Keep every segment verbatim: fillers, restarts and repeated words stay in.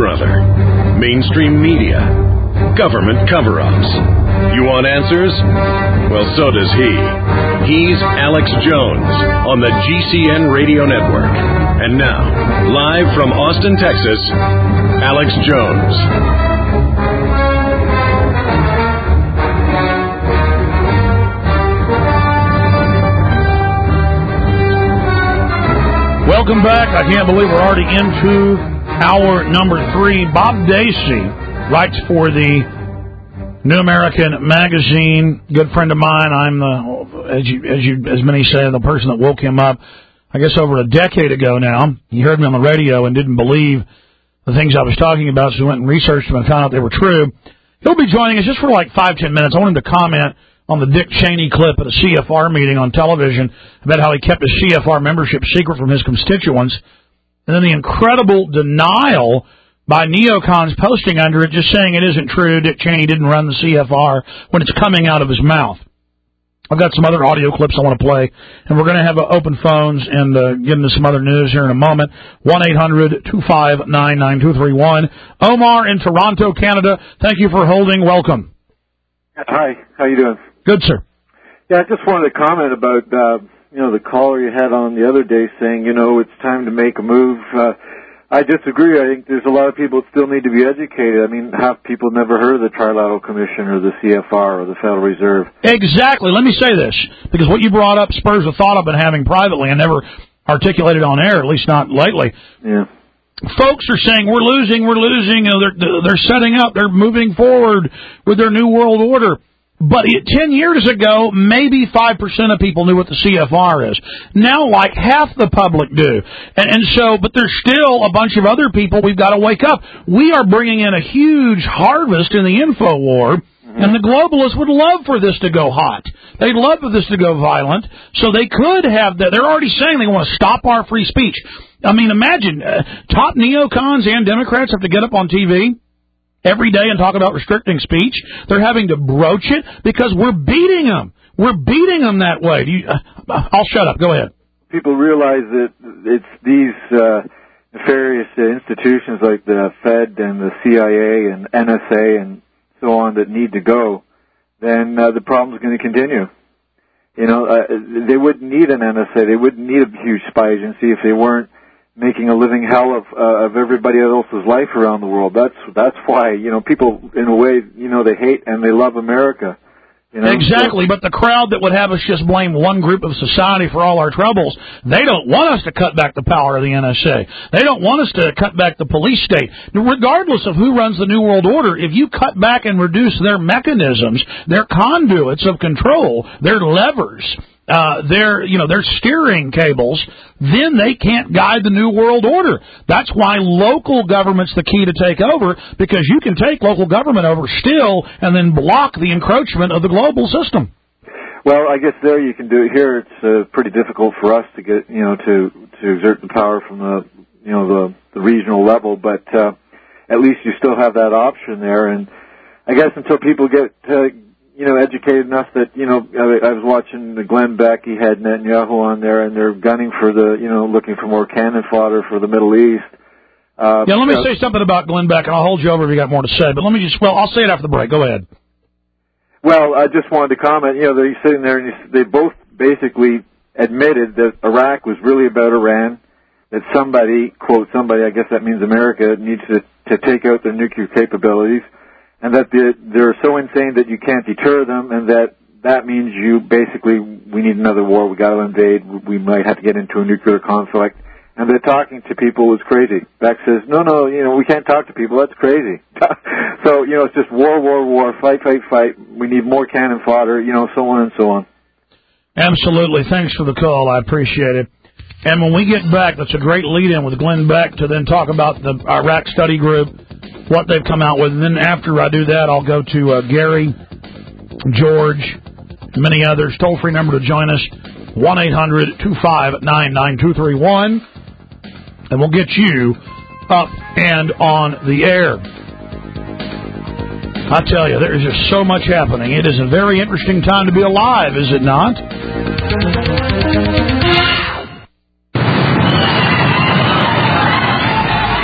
brother. Mainstream media. Government cover-ups. You want answers? Well, so does he. He's Alex Jones on the G C N Radio Network. And now, live from Austin, Texas, Alex Jones. Welcome back. I can't believe we're already into hour number three. Bob Dacey writes for the New American Magazine. Good friend of mine. I'm the, as you, as you, as many say, the person that woke him up, I guess, over a decade ago now. He heard me on the radio and didn't believe the things I was talking about, so he went and researched them and found out they were true. He'll be joining us just for like five, ten minutes. I want him to comment on the Dick Cheney clip at a C F R meeting on television about how he kept his C F R membership secret from his constituents, and then the incredible denial by neocons posting under it, just saying it isn't true, Dick Cheney didn't run the C F R, when it's coming out of his mouth. I've got some other audio clips I want to play, and we're going to have uh, open phones and uh, get into some other news here in a moment. one eight hundred two five nine nine two three one. Omar in Toronto, Canada, thank you for holding. Welcome. Hi, how you doing? Good, sir. Yeah, I just wanted to comment about, uh, you know, the caller you had on the other day saying, you know, it's time to make a move. Uh, I disagree. I think there's a lot of people that still need to be educated. I mean, half people never heard of the Trilateral Commission or the C F R or the Federal Reserve. Exactly. Let me say this, because what you brought up spurs a thought I've been having privately and never articulated on air, at least not lately. Yeah. Folks are saying, we're losing, we're losing, you know, they're, they're setting up, they're moving forward with their New World Order. But ten years ago, maybe five percent of people knew what the C F R is. Now, like half the public do. And, and so, but there's still a bunch of other people we've got to wake up. We are bringing in a huge harvest in the info war, mm-hmm. and the globalists would love for this to go hot. They'd love for this to go violent, so they could have that. They're already saying they want to stop our free speech. I mean, imagine, uh, top neocons and Democrats have to get up on T V every day and talk about restricting speech. They're having to broach it because we're beating them. We're beating them that way. Do you, uh, I'll shut up. Go ahead. People realize that it's these uh, nefarious institutions like the Fed and the C I A and N S A and so on that need to go, then uh, the problem is going to continue. You know, uh, they wouldn't need an N S A. They wouldn't need a huge spy agency if they weren't making a living hell of uh, of everybody else's life around the world. That's that's why, you know, people in a way, you know, they hate and they love America. You know? Exactly, but the crowd that would have us just blame one group of society for all our troubles, they don't want us to cut back the power of the N S A. They don't want us to cut back the police state. Regardless of who runs the New World Order, if you cut back and reduce their mechanisms, their conduits of control, their levers, Uh, their, you know, their steering cables, then they can't guide the New World Order. That's why local government's the key to take over, because you can take local government over still and then block the encroachment of the global system. Well, I guess there you can do it. Here it's uh, pretty difficult for us to get, you know, to, to exert the power from the, you know, the, the regional level, but uh, at least you still have that option there. And I guess until people get uh, you know, educated enough that, you know, I, I was watching the Glenn Beck, he had Netanyahu on there, and they're gunning for the, you know, looking for more cannon fodder for the Middle East. Uh, yeah, let me uh, say something about Glenn Beck, and I'll hold you over if you got more to say, but let me just, well, I'll say it after the break. Go ahead. Well, I just wanted to comment, you know, they're sitting there, and they both basically admitted that Iraq was really about Iran, that somebody, quote, somebody, I guess that means America, needs to, to take out their nuclear capabilities, and that they're, they're so insane that you can't deter them, and that that means you basically, we need another war, we got to invade, we might have to get into a nuclear conflict. And they're talking to people was crazy. Beck says, no, no, you know, we can't talk to people, that's crazy. So, you know, it's just war, war, war, fight, fight, fight, we need more cannon fodder, you know, so on and so on. Absolutely. Thanks for the call, I appreciate it. And when we get back, that's a great lead-in with Glenn Beck to then talk about the Iraq study group, what they've come out with. And then after I do that, I'll go to uh, Gary, George, many others. Toll-free number to join us, one eight hundred two five nine nine two three one. And we'll get you up and on the air. I tell you, there is just so much happening. It is a very interesting time to be alive, is it not? It's here.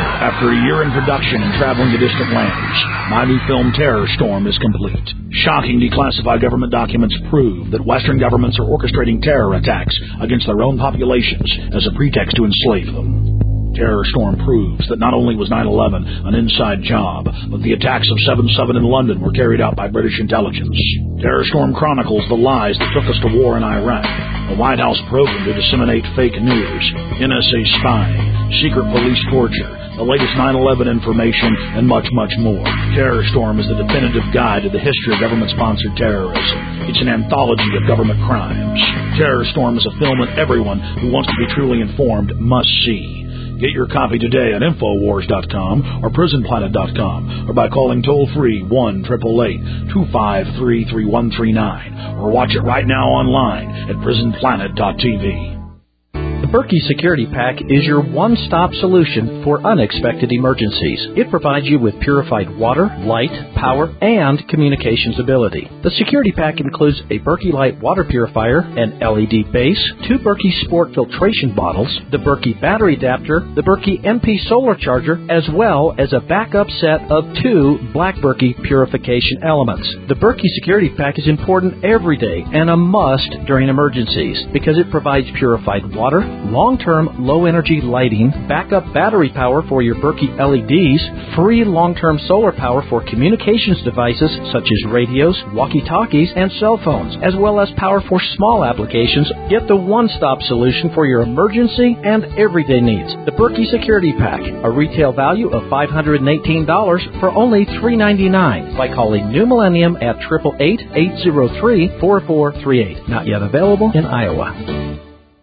here. After a year in production and traveling to distant lands, my new film Terror Storm is complete. Shocking declassified government documents prove that Western governments are orchestrating terror attacks against their own populations as a pretext to enslave them. Terror Storm proves that not only was nine eleven an inside job, but the attacks of seven seven in London were carried out by British intelligence. Terror Storm chronicles the lies that took us to war in Iraq, the White House program to disseminate fake news, N S A spying, secret police torture, the latest nine eleven information, and much, much more. Terror Storm is the definitive guide to the history of government-sponsored terrorism. It's an anthology of government crimes. Terror Storm is a film that everyone who wants to be truly informed must see. Get your copy today at Infowars dot com or Prison Planet dot com or by calling toll-free one eight eight eight, two five three, three one three nine or watch it right now online at Prison Planet dot T V. The Berkey Security Pack is your one-stop solution for unexpected emergencies. It provides you with purified water, light, power, and communications ability. The Security Pack includes a Berkey Light water purifier, an L E D base, two Berkey Sport filtration bottles, the Berkey battery adapter, the Berkey M P solar charger, as well as a backup set of two Black Berkey purification elements. The Berkey Security Pack is important every day and a must during emergencies because it provides purified water, long-term low-energy lighting, backup battery power for your Berkey L E Ds, free long-term solar power for communications devices such as radios, walkie-talkies, and cell phones, as well as power for small applications. Get the one-stop solution for your emergency and everyday needs. The Berkey Security Pack, a retail value of five hundred eighteen dollars for only three ninety-nine by calling New Millennium at eight eight eight, eight zero three, four four three eight. Not yet available in Iowa.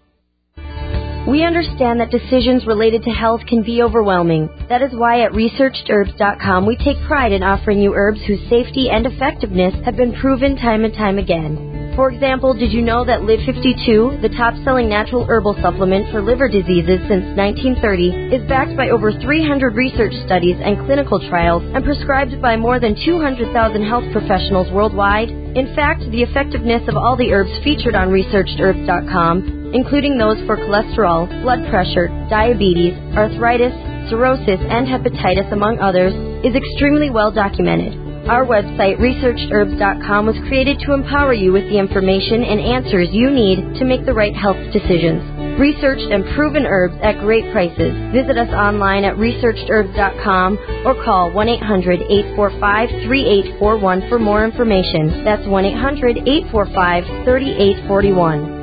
We understand that decisions related to health can be overwhelming. That is why at researched herbs dot com we take pride in offering you herbs whose safety and effectiveness have been proven time and time again. For example, did you know that Live fifty-two, the top-selling natural herbal supplement for liver diseases since nineteen thirty, is backed by over three hundred research studies and clinical trials and prescribed by more than two hundred thousand health professionals worldwide? In fact, the effectiveness of all the herbs featured on researched herbs dot com, including those for cholesterol, blood pressure, diabetes, arthritis, cirrhosis, and hepatitis, among others, is extremely well documented. Our website, researched herbs dot com, was created to empower you with the information and answers you need to make the right health decisions. Researched and proven herbs at great prices. Visit us online at researched herbs dot com or call one eight hundred, eight four five, three eight four one for more information. That's one eight hundred, eight four five, three eight four one.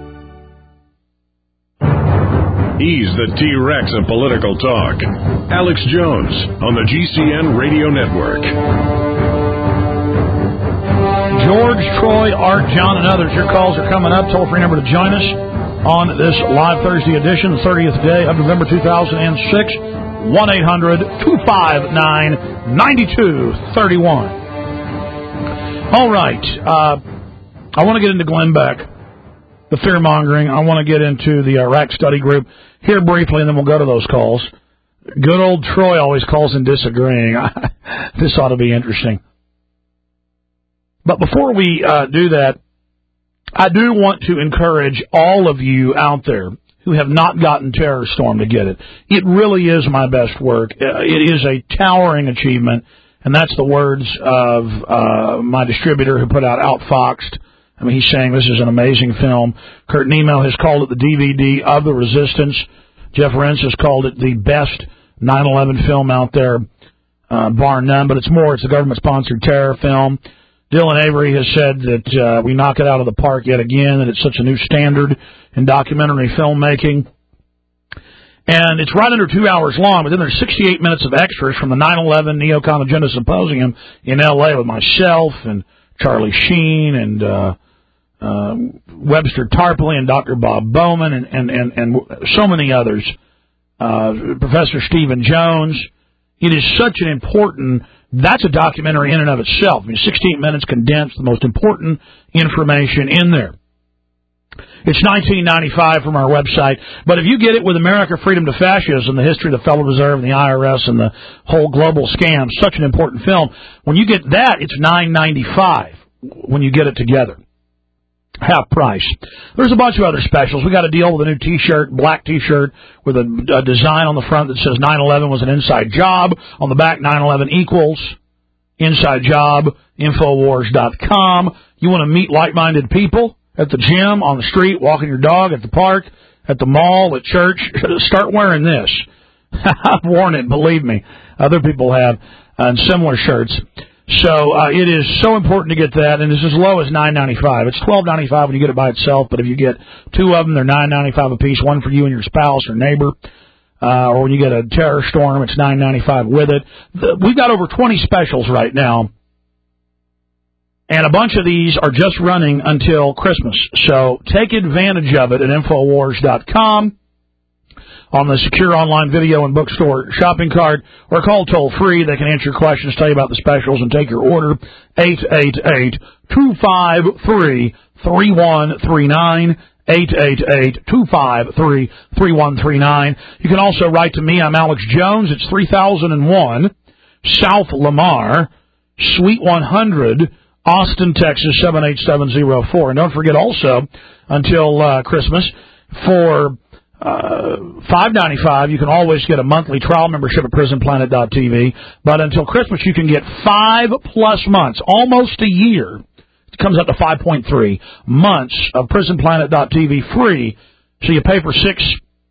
He's the T-Rex of political talk. Alex Jones on the G C N Radio Network. George, Troy, Art, John, and others, your calls are coming up. Toll-free number to join us on this live Thursday edition, the thirtieth day of November two thousand six, one eight hundred, two five nine, nine two three one. All right. Uh, I want to get into Glenn Beck, the fear-mongering. I want to get into the Iraq study group here briefly, and then we'll go to those calls. Good old Troy always calls in disagreeing. This ought to be interesting. But before we uh, do that, I do want to encourage all of you out there who have not gotten Terror Storm to get it. It really is my best work. It is a towering achievement, and that's the words of uh, my distributor who put out Outfoxed. I mean, he's saying this is an amazing film. Kurt Nemo has called it the D V D of the Resistance. Jeff Rense has called it the best nine eleven film out there, uh, bar none. But it's more. It's a government-sponsored terror film. Dylan Avery has said that uh, we knock it out of the park yet again, that it's such a new standard in documentary filmmaking. And it's right under two hours long, but then there's sixty-eight minutes of extras from the nine eleven Neocon Agenda Symposium in L A with myself and Charlie Sheen and uh, uh, Webster Tarpley and Doctor Bob Bowman and, and, and, and so many others, uh, Professor Stephen Jones. It is such an important, that's a documentary in and of itself. I mean, sixteen minutes condensed, the most important information in there. It's nineteen ninety-five from our website, but if you get it with America, Freedom to Fascism, the history of the Federal Reserve and the I R S and the whole global scam, such an important film, when you get that, it's nine ninety-five when you get it together. half price. There's a bunch of other specials. We got a deal with a new T-shirt, black T-shirt with a, a design on the front that says nine eleven was an inside job. On the back, nine eleven equals inside job, Infowars dot com. You want to meet like-minded people at the gym, on the street, walking your dog, at the park, at the mall, at church? Start wearing this. I've worn it, believe me. Other people have, uh, and similar shirts. So uh, it is so important to get that, and it's as low as nine ninety-five. It's twelve ninety-five when you get it by itself, but if you get two of them, they're nine ninety-five a piece. One for you and your spouse or neighbor, uh, or when you get a Terror Storm, it's nine ninety-five with it. The, we've got over twenty specials right now, and a bunch of these are just running until Christmas. So take advantage of it at Infowars dot com. On the secure online video and bookstore shopping cart, or call toll-free. They can answer your questions, tell you about the specials, and take your order. eight eight eight, two five three, three one three nine. eight eight eight, two five three, three one three nine. You can also write to me. I'm Alex Jones. It's three thousand one, South Lamar, Suite one hundred, Austin, Texas, seven eight seven zero four. And don't forget also, until uh, Christmas, for Uh, five ninety-five, you can always get a monthly trial membership at prison planet dot t v. But until Christmas, you can get five plus months, almost a year. It comes up to five point three months of prison planet dot t v free. So you pay for six,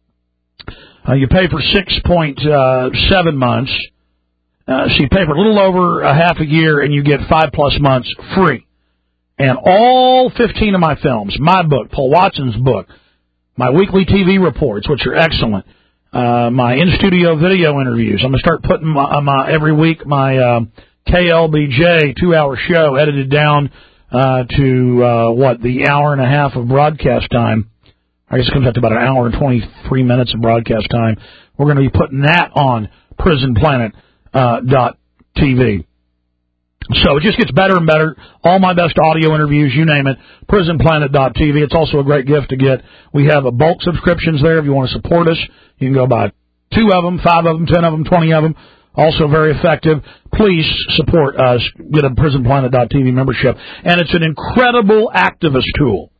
uh, you pay for six point seven months. Uh, so you pay for a little over a half a year, and you get five plus months free. And all fifteen of my films, my book, Paul Watson's book, my weekly T V reports, which are excellent, uh, my in-studio video interviews. I'm going to start putting my, my every week my uh, K L B J two-hour show edited down uh, to, uh, what, the hour and a half of broadcast time. I guess it comes out to about an hour and twenty-three minutes of broadcast time. We're going to be putting that on prison planet dot t v. So it just gets better and better. All my best audio interviews, you name it, prison planet dot t v. It's also a great gift to get. We have a bulk subscriptions there. If you want to support us, you can go buy two of them, five of them, ten of them, twenty of them. Also very effective. Please support us. Get a prison planet dot t v membership. And it's an incredible activist tool.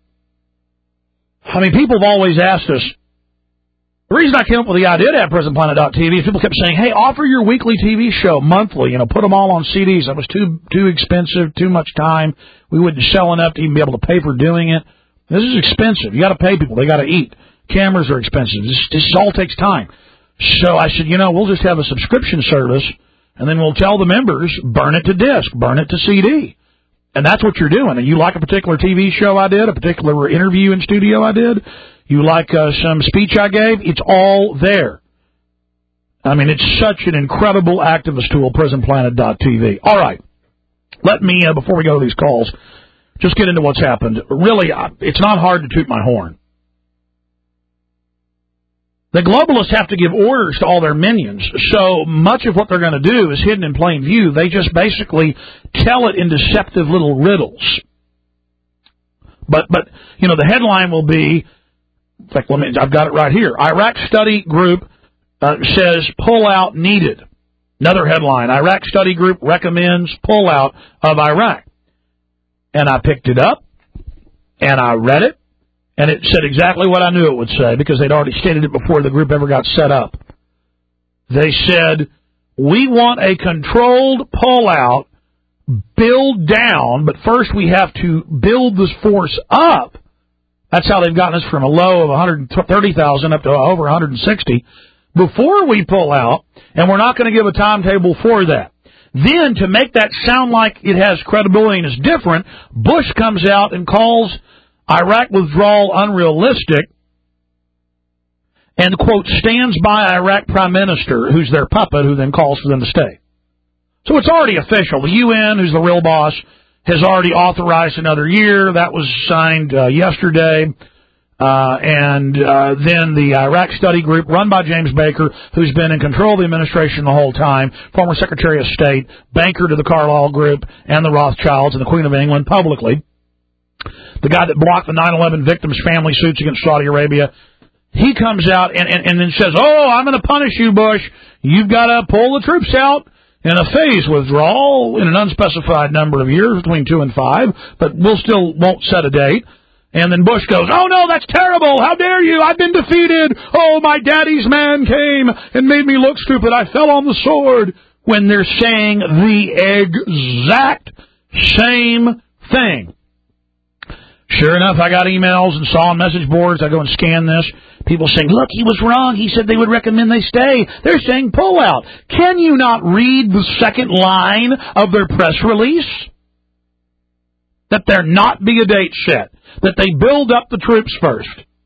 I mean, people have always asked us, the reason I came up with the idea to have prison planet dot t v is people kept saying, hey, offer your weekly T V show monthly, you know, put them all on C Ds. That was too too expensive, too much time. We wouldn't sell enough to even be able to pay for doing it. This is expensive. You got to pay people. They got to eat. Cameras are expensive. This, this all takes time. So I said, you know, we'll just have a subscription service, and then we'll tell the members, burn it to disc, burn it to C D. And that's what you're doing. And you like a particular T V show I did, a particular interview in studio I did, you like uh, some speech I gave, it's all there. I mean, it's such an incredible activist tool, prison planet dot t v. All right. Let me, uh, before we go to these calls, just get into what's happened. Really, uh, it's not hard to toot my horn. The globalists have to give orders to all their minions, so much of what they're going to do is hidden in plain view. They just basically tell it in deceptive little riddles. But, but you know, the headline will be, in fact, let me, I've got it right here. Iraq study group uh, says pullout needed. Another headline, Iraq study group recommends pullout of Iraq. And I picked it up, and I read it, and it said exactly what I knew it would say, because they'd already stated it before the group ever got set up. They said, we want a controlled pullout, build down, but first we have to build this force up. That's how they've gotten us from a low of one hundred thirty thousand up to over one hundred sixty before we pull out, and we're not going to give a timetable for that. Then, to make that sound like it has credibility and is different, Bush comes out and calls Iraq withdrawal unrealistic and, quote, stands by Iraq Prime Minister, who's their puppet, who then calls for them to stay. So it's already official. The U N, who's the real boss, has already authorized another year. That was signed uh, yesterday. Uh, and uh, then the Iraq study group, run by James Baker, who's been in control of the administration the whole time, former Secretary of State, banker to the Carlyle Group and the Rothschilds and the Queen of England publicly, the guy that blocked the nine eleven victims' family suits against Saudi Arabia, he comes out and, and, and then says, oh, I'm going to punish you, Bush. You've got to pull the troops out in a phase withdrawal in an unspecified number of years, between two and five, but we'll still won't set a date. And then Bush goes, oh, no, that's terrible. How dare you? I've been defeated. Oh, my daddy's man came and made me look stupid. I fell on the sword. When they're saying the exact same thing. Sure enough, I got emails and saw on message boards. I go and scan this. People saying, look, he was wrong. He said they would recommend they stay. They're saying pull out. Can you not read the second line of their press release? That there not be a date set. That they build up the troops first.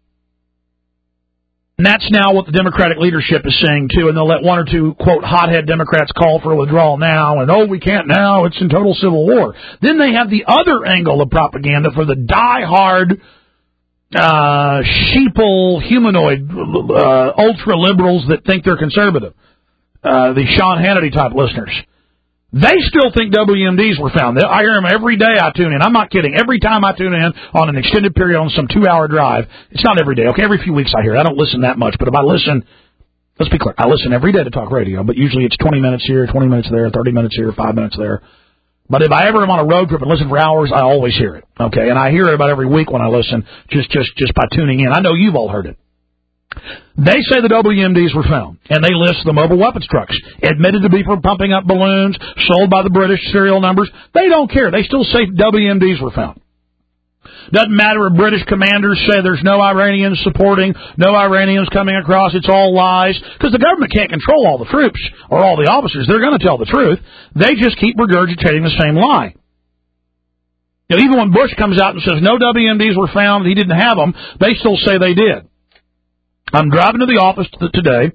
And that's now what the Democratic leadership is saying, too. And they'll let one or two, quote, hothead Democrats call for a withdrawal now. And, oh, we can't now. It's in total civil war. Then they have the other angle of propaganda for the die-hard, uh, sheeple, humanoid, uh, ultra-liberals that think they're conservative. Uh, the Sean Hannity-type listeners. They still think W M Ds were found. I hear them every day I tune in. I'm not kidding. Every time I tune in on an extended period on some two-hour drive, it's not every day, okay? Every few weeks I hear it. I don't listen that much, but if I listen, let's be clear, I listen every day to talk radio, but usually it's twenty minutes here, twenty minutes there, thirty minutes here, five minutes there. But if I ever am on a road trip and listen for hours, I always hear it, okay? And I hear it about every week when I listen, just just just by tuning in. I know you've all heard it. They say the W M Ds were found, and they list the mobile weapons trucks, admitted to be for pumping up balloons, sold by the British, serial numbers. They don't care. They still say W M Ds were found. Doesn't matter if British commanders say there's no Iranians supporting, no Iranians coming across, it's all lies, because the government can't control all the troops or all the officers. They're going to tell the truth. They just keep regurgitating the same lie. You know, even when Bush comes out and says no W M Ds were found, he didn't have them, they still say they did. I'm driving to the office today.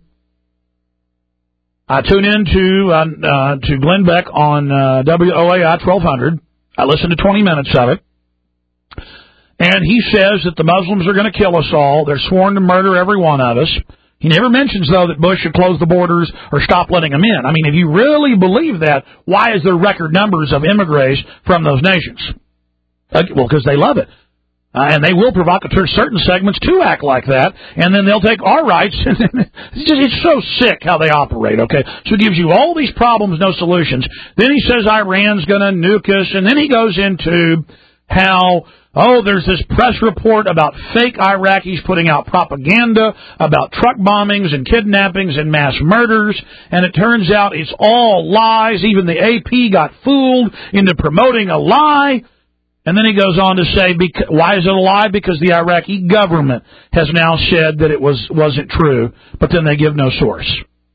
I tune in to, uh, uh, to Glenn Beck on uh, W O A I twelve hundred. I listen to twenty minutes of it. And he says that the Muslims are going to kill us all. They're sworn to murder every one of us. He never mentions, though, that Bush should close the borders or stop letting them in. I mean, if you really believe that, why is there record numbers of immigrants from those nations? Uh, well, because they love it. Uh, and they will provoke certain segments to act like that, and then they'll take our rights. it's, just, it's so sick how they operate, okay? So it gives you all these problems, no solutions. Then he says Iran's going to nuke us, and then he goes into how, oh, there's this press report about fake Iraqis putting out propaganda about truck bombings and kidnappings and mass murders, and it turns out it's all lies. Even the A P got fooled into promoting a lie. And then he goes on to say, why is it a lie? Because the Iraqi government has now said that it was, wasn't true, but then they give no source.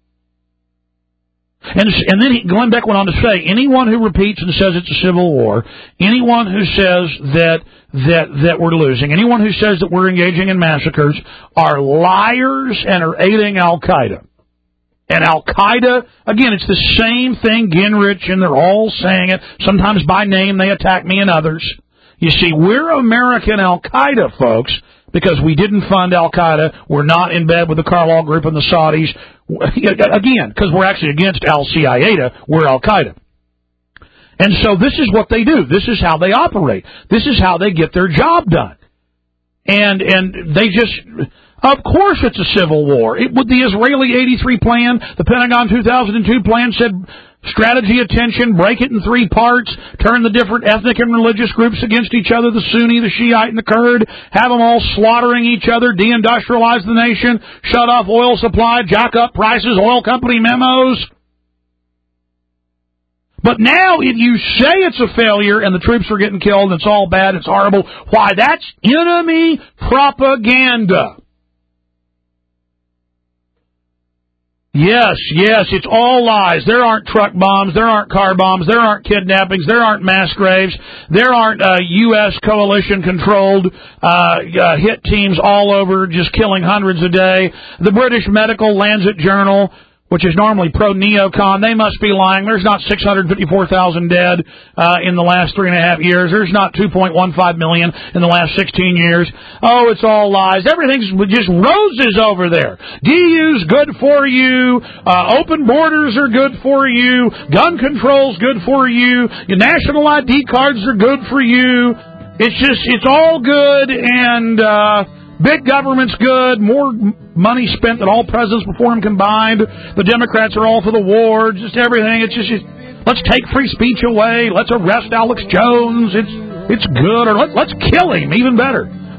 And, and then he, Glenn Beck went on to say, anyone who repeats and says it's a civil war, anyone who says that, that, that we're losing, anyone who says that we're engaging in massacres are liars and are aiding Al-Qaeda. And Al-Qaeda, again, it's the same thing, Gingrich, and they're all saying it. Sometimes by name they attack me and others. You see, we're American Al-Qaeda, folks, because we didn't fund Al-Qaeda. We're not in bed with the Carlyle Group and the Saudis. Again, because we're actually against Al-Qaeda, we're Al-Qaeda. And so this is what they do. This is how they operate. This is how they get their job done. And and they just... Of course it's a civil war. It, with the Israeli eighty-three plan, the Pentagon two thousand two plan said strategy, attention, break it in three parts, turn the different ethnic and religious groups against each other, the Sunni, the Shiite, and the Kurd, have them all slaughtering each other, deindustrialize the nation, shut off oil supply, jack up prices, oil company memos. But now if you say it's a failure and the troops are getting killed and it's all bad, it's horrible, why, that's enemy propaganda. Yes, yes, it's all lies. There aren't truck bombs, there aren't car bombs, there aren't kidnappings, there aren't mass graves, there aren't uh, U S coalition-controlled uh, uh, hit teams all over just killing hundreds a day. The British Medical Lancet Journal, which is normally pro-neocon, they must be lying. There's not six hundred fifty-four thousand dead uh, in the last three and a half years. There's not two point one five million in the last sixteen years. Oh, it's all lies. Everything's just roses over there. D U's good for you. Uh, open borders are good for you. Gun control's good for you. Your national I D cards are good for you. It's just, it's all good, and... Uh, Big government's good, more money spent than all presidents before him combined. The Democrats are all for the war, just everything. It's just, just let's take free speech away. Let's arrest Alex Jones. It's it's good. Or let, let's kill him, even better.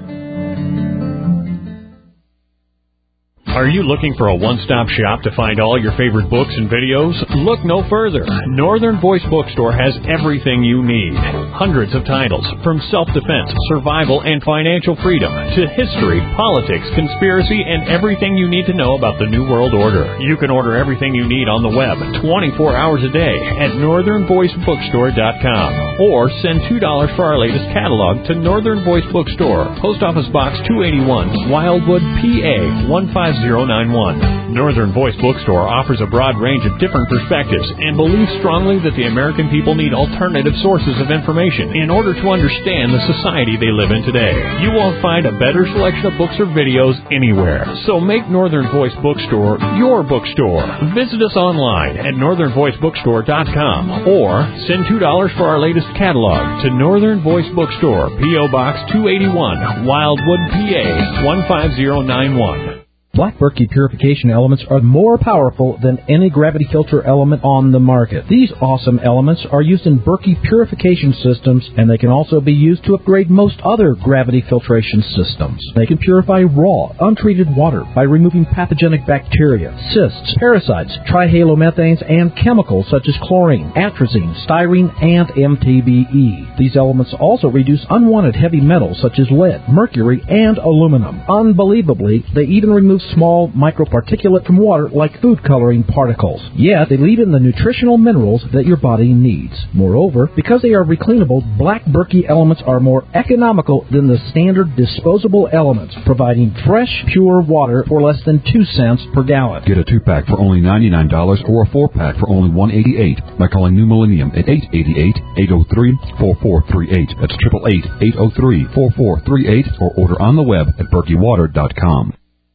Are you looking for a one-stop shop to find all your favorite books and videos? Look no further. Northern Voice Bookstore has everything you need. Hundreds of titles, from self-defense, survival, and financial freedom, to history, politics, conspiracy, and everything you need to know about the New World Order. You can order everything you need on the web twenty-four hours a day at northern voice bookstore dot com, or send two dollars for our latest catalog to Northern Voice Bookstore, Post Office Box two eighty-one, Wildwood, P A one five zero nine one. Northern Voice Bookstore offers a broad range of different perspectives and believes strongly that the American people need alternative sources of information in order to understand the society they live in today. You won't find a better selection of books or videos anywhere. So make Northern Voice Bookstore your bookstore. Visit us online at northern voice bookstore dot com or send two dollars for our latest catalog to Northern Voice Bookstore, P O. Box two eighty-one, Wildwood, P A one five zero nine one. Black Berkey purification elements are more powerful than any gravity filter element on the market. These awesome elements are used in Berkey purification systems, and they can also be used to upgrade most other gravity filtration systems. They can purify raw, untreated water by removing pathogenic bacteria, cysts, parasites, trihalomethanes, and chemicals such as chlorine, atrazine, styrene, and M T B E. These elements also reduce unwanted heavy metals such as lead, mercury, and aluminum. Unbelievably, they even remove small microparticulate from water like food coloring particles. Yet, they leave in the nutritional minerals that your body needs. Moreover, because they are recleanable, Black Berkey elements are more economical than the standard disposable elements, providing fresh, pure water for less than two cents per gallon. Get a two-pack for only ninety-nine dollars or a four-pack for only one hundred eighty-eight dollars by calling New Millennium at eight eight eight, eight oh three, four four three eight. That's eight eight eight, eight oh three, four four three eight, or order on the web at berkey water dot com.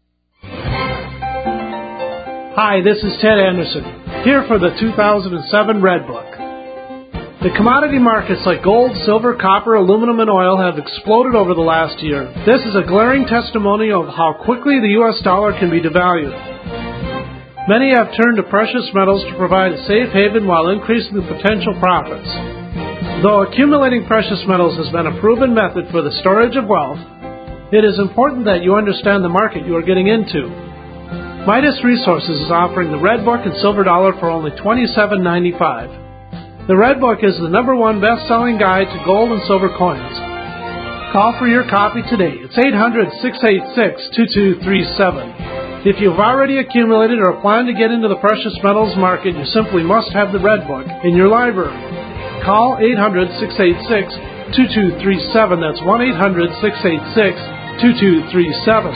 Hi, this is Ted Anderson, here for the two thousand seven Red Book. The commodity markets like gold, silver, copper, aluminum, and oil have exploded over the last year. This is a glaring testimony of how quickly the U S dollar can be devalued. Many have turned to precious metals to provide a safe haven while increasing the potential profits. Though accumulating precious metals has been a proven method for the storage of wealth, it is important that you understand the market you are getting into. Midas Resources is offering the Red Book and Silver Dollar for only twenty-seven ninety-five. The Red Book is the number one best-selling guide to gold and silver coins. Call for your copy today. It's eight hundred, six eight six, two two three seven. If you've already accumulated or plan to get into the precious metals market, you simply must have the Red Book in your library. Call eight hundred, six eight six, two two three seven. That's one eight hundred, six eight six, two two three seven.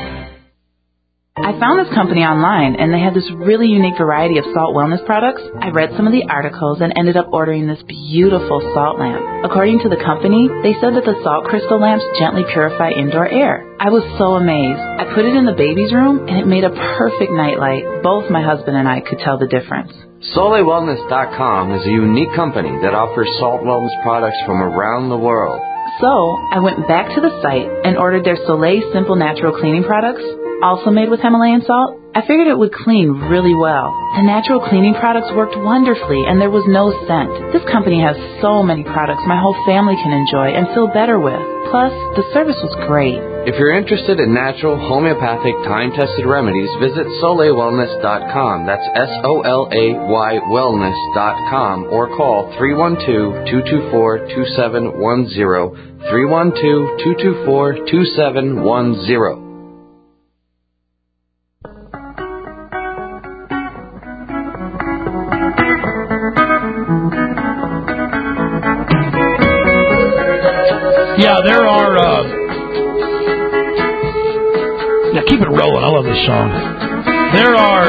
I found this company online, and they had this really unique variety of salt wellness products. I read some of the articles and ended up ordering this beautiful salt lamp. According to the company, they said that the salt crystal lamps gently purify indoor air. I was so amazed. I put it in the baby's room, and it made a perfect nightlight. Both my husband and I could tell the difference. Soleil Wellness dot com is a unique company that offers salt wellness products from around the world. So, I went back to the site and ordered their Soleil Simple Natural Cleaning products, also made with Himalayan salt. I figured it would clean really well. The natural cleaning products worked wonderfully, and there was no scent. This company has so many products my whole family can enjoy and feel better with. Plus, the service was great. If you're interested in natural, homeopathic, time-tested remedies, visit Soleil Wellness dot com. That's S O L A Y Wellness dot com, or call three one two, two two four, two seven one zero, three one two, two two four, two seven one zero. Yeah, there are, uh, yeah, keep it rolling. I love this song. There are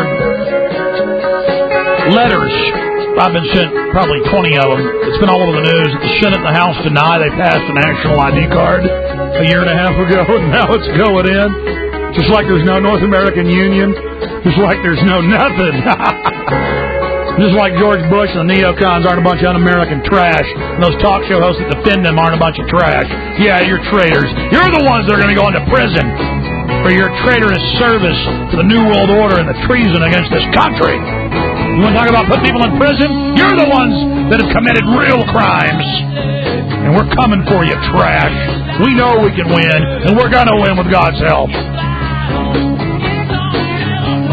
letters. I've been sent probably twenty of them. It's been all over the news. The Senate and the House deny they passed a national I D card a year and a half ago, and now it's going in. Just like there's no North American Union. Just like there's no nothing. Just like George Bush and the neocons aren't a bunch of un-American trash, and those talk show hosts that defend them aren't a bunch of trash. Yeah, you're traitors. You're the ones that are going to go into prison for your traitorous service to the New World Order and the treason against this country. You want to talk about putting people in prison? You're the ones that have committed real crimes. And we're coming for you, trash. We know we can win, and we're going to win with God's help.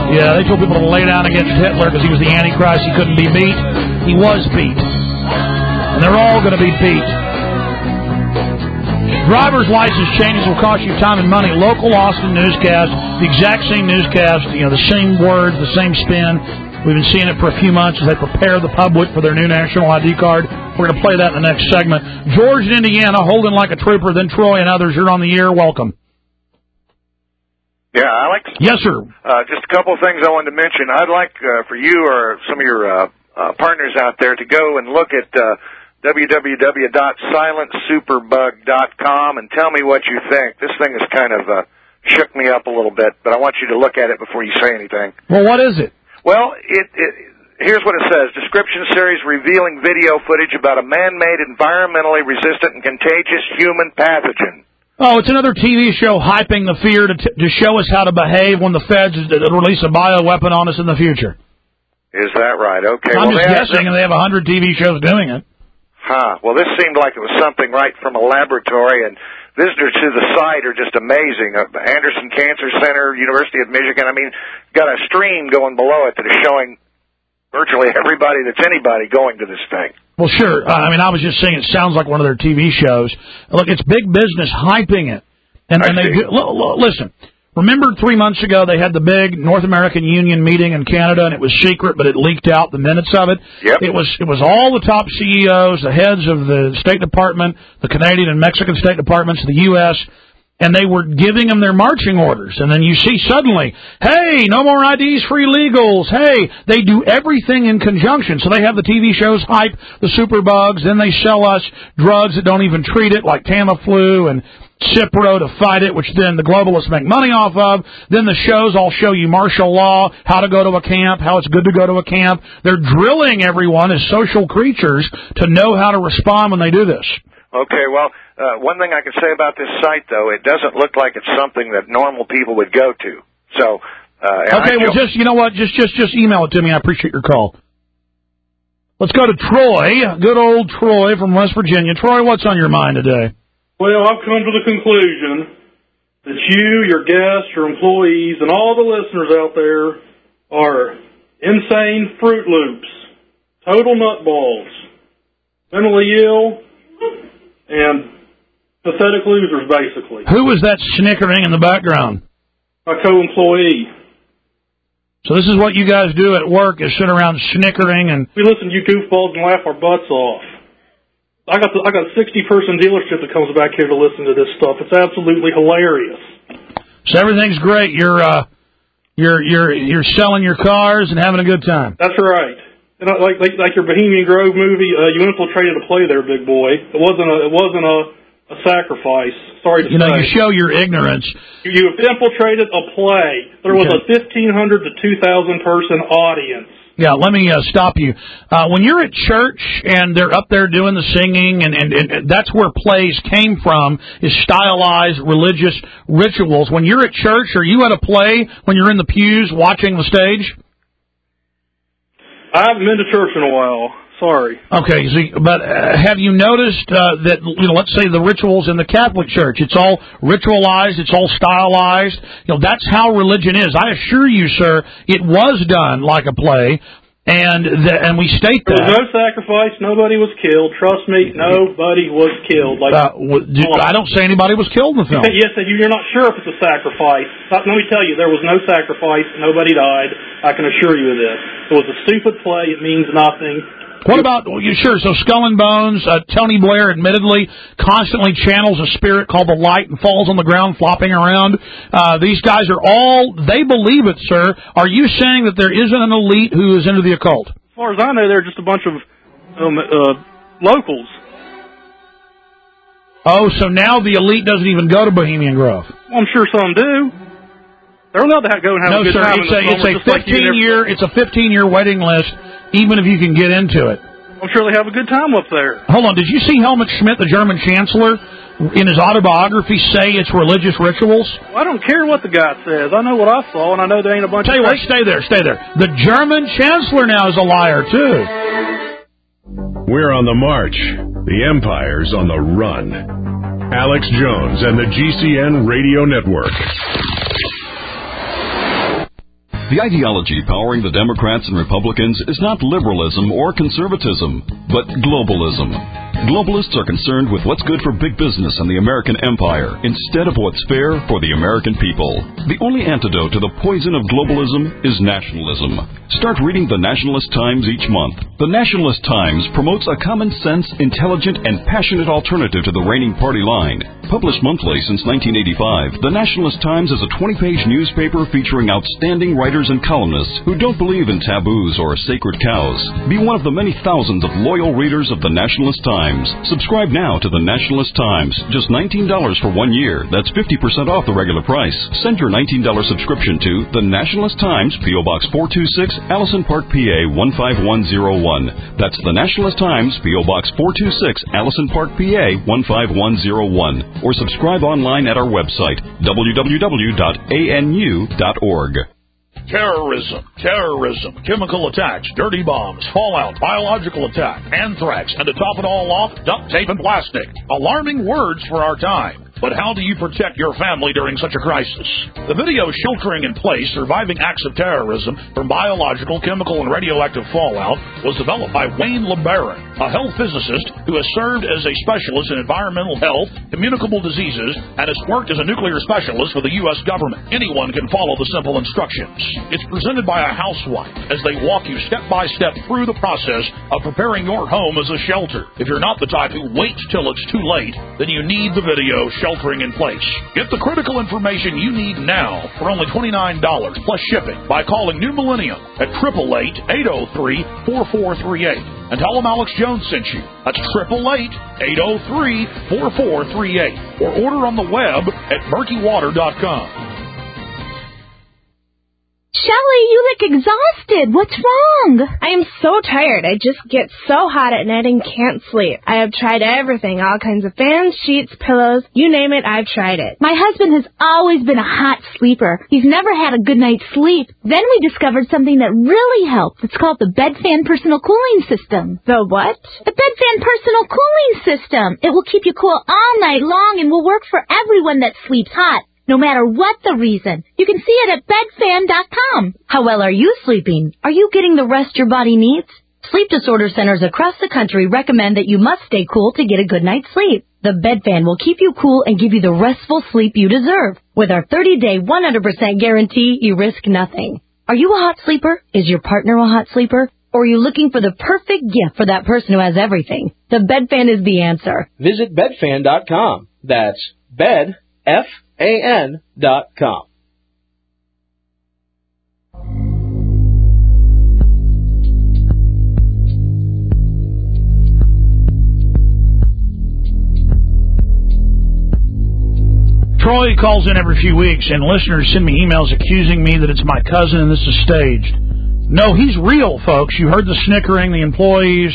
Yeah, they told people to lay down against Hitler because he was the Antichrist. He couldn't be beat. He was beat. And they're all going to be beat. Driver's license changes will cost you time and money. Local Austin newscast, the exact same newscast, you know, the same words, the same spin. We've been seeing it for a few months as they prepare the public for their new national I D card. We're going to play that in the next segment. George in Indiana, holding like a trooper, then Troy and others. You're on the air. Welcome. Yeah, Alex? Yes, sir. Uh, just a couple of things I wanted to mention. I'd like uh, for you or some of your uh, uh, partners out there to go and look at uh, w w w dot silent superbug dot com and tell me what you think. This thing has kind of uh, shook me up a little bit, but I want you to look at it before you say anything. Well, what is it? Well, it, it here's what it says. Description series revealing video footage about a man-made, environmentally resistant and contagious human pathogen. Oh, it's another T V show hyping the fear to, t- to show us how to behave when the feds release a bioweapon on us in the future. Is that right? Okay. I'm well, just guessing, and they have one hundred T V shows doing it. Huh. Well, this seemed like it was something right from a laboratory, and visitors to the site are just amazing. Uh, Anderson Cancer Center, University of Michigan, I mean, got a stream going below it that is showing virtually everybody that's anybody going to this thing. Well, sure. Uh, I mean, I was just saying it sounds like one of their T V shows. Look, it's big business hyping it. And, and they do, l- l- listen, remember three months ago they had the big North American Union meeting in Canada, and it was secret, but it leaked out the minutes of it. Yep. It was it was all the top C E Os, the heads of the State Department, the Canadian and Mexican State Departments, the U S, and they were giving them their marching orders. And then you see suddenly, hey, no more I Ds for illegals. Hey, they do everything in conjunction. So they have the T V shows hype the superbugs. Then they sell us drugs that don't even treat it, like Tamiflu and Cipro to fight it, which then the globalists make money off of. Then the shows all show you martial law, how to go to a camp, how it's good to go to a camp. They're drilling everyone as social creatures to know how to respond when they do this. Okay, well, uh, one thing I can say about this site, though, it doesn't look like it's something that normal people would go to. So, uh, okay, well, just, you know what, just, just, just email it to me. I appreciate your call. Let's go to Troy, good old Troy from West Virginia. Troy, what's on your mind today? Well, I've come to the conclusion that you, your guests, your employees, and all the listeners out there are insane Fruit Loops, total nutballs, mentally ill, and pathetic losers, basically. Who was that snickering in the background? My co-employee. So this is what you guys do at work, is sit around snickering and... We listen to you goofballs and laugh our butts off. I got the, I got a sixty-person dealership that comes back here to listen to this stuff. It's absolutely hilarious. So everything's great. You're uh, you're you're you're selling your cars and having a good time. That's right. And like like, like your Bohemian Grove movie, uh, you infiltrated a play there, big boy. It wasn't a it wasn't a, a sacrifice. Sorry to you say. You know, you show your ignorance. You, you infiltrated a play. There was okay. a fifteen hundred to two thousand person audience. Yeah, let me uh, stop you. Uh, when you're at church and they're up there doing the singing, and, and, and that's where plays came from, is stylized religious rituals. When you're at church, are you at a play when you're in the pews watching the stage? I haven't been to church in a while. Sorry. Okay, so, but uh, have you noticed uh, that, you know, let's say the rituals in the Catholic Church, it's all ritualized, it's all stylized. You know, that's how religion is. I assure you, sir, it was done like a play, and the, and we state that. There was that. no sacrifice, nobody was killed. Trust me, nobody was killed. Like uh, do, I don't say anybody was killed in the film. Yes, you're not sure if it's a sacrifice. Let me tell you, there was no sacrifice, nobody died. I can assure you of this. It was a stupid play, it means nothing. What about, sure, so Skull and Bones, uh, Tony Blair admittedly constantly channels a spirit called the Light and falls on the ground flopping around. Uh, these guys are all, they believe it, sir. Are you saying that there isn't an elite who is into the occult? As far as I know, they're just a bunch of um, uh, locals. Oh, so now the elite doesn't even go to Bohemian Grove? Well, I'm sure some do. They're allowed to go and have no, a good sir, time. No, sir, it's a, it's a fifteen year, it's a fifteen year waiting list, even if you can get into it. I'm sure they have a good time up there. Hold on, did you see Helmut Schmidt, the German Chancellor, in his autobiography say it's religious rituals? Well, I don't care what the guy says. I know what I saw, and I know there ain't a bunch Tell of... Tell you what, stay there, stay there. The German Chancellor now is a liar, too. We're on the march. The Empire's on the run. Alex Jones and the G C N Radio Network. The ideology powering the Democrats and Republicans is not liberalism or conservatism, but globalism. Globalists are concerned with what's good for big business and the American empire instead of what's fair for the American people. The only antidote to the poison of globalism is nationalism. Start reading the Nationalist Times each month. The Nationalist Times promotes a common sense, intelligent, and passionate alternative to the reigning party line. Published monthly since nineteen eighty-five, the Nationalist Times is a twenty-page newspaper featuring outstanding writers and columnists who don't believe in taboos or sacred cows. Be one of the many thousands of loyal readers of the Nationalist Times. Subscribe now to the Nationalist Times. Just nineteen dollars for one year. That's fifty percent off the regular price. Send your nineteen dollars subscription to the Nationalist Times, P O. Box four two six, Allison Park, P A one five one zero one. That's the Nationalist Times, P O. Box four two six, Allison Park, P A one five one zero one. Or subscribe online at our website, w w w dot a n u dot org. Terrorism, terrorism, chemical attacks, dirty bombs, fallout, biological attack, anthrax, and to top it all off, duct tape and plastic. Alarming words for our time. But how do you protect your family during such a crisis? The video Sheltering in Place, Surviving Acts of Terrorism from Biological, Chemical, and Radioactive Fallout was developed by Wayne LeBaron, a health physicist who has served as a specialist in environmental health, communicable diseases, and has worked as a nuclear specialist for the U S government. Anyone can follow the simple instructions. It's presented by a housewife as they walk you step by step through the process of preparing your home as a shelter. If you're not the type who waits till it's too late, then you need the video Sheltering in Place. Get the critical information you need now for only twenty-nine dollars plus shipping by calling New Millennium at eight eight eight, eight oh three, four four three eight and tell them Alex Jones sent you. That's eight eight eight, eight oh three, four four three eight or order on the web at murky water dot com. Shelley, you look exhausted. What's wrong? I am so tired. I just get so hot at night and can't sleep. I have tried everything, all kinds of fans, sheets, pillows, you name it, I've tried it. My husband has always been a hot sleeper. He's never had a good night's sleep. Then we discovered something that really helped. It's called the BedFan Personal Cooling System. The what? The BedFan Personal Cooling System. It will keep you cool all night long and will work for everyone that sleeps hot. No matter what the reason. You can see it at bed fan dot com. How well are you sleeping? Are you getting the rest your body needs? Sleep disorder centers across the country recommend that you must stay cool to get a good night's sleep. The BedFan will keep you cool and give you the restful sleep you deserve. With our thirty-day, one hundred percent guarantee, you risk nothing. Are you a hot sleeper? Is your partner a hot sleeper? Or are you looking for the perfect gift for that person who has everything? The BedFan is the answer. Visit bed fan dot com. That's bed, F A N dot com. Troy calls in every few weeks, and listeners send me emails accusing me that it's my cousin and this is staged. No, he's real, folks. You heard the snickering, the employees.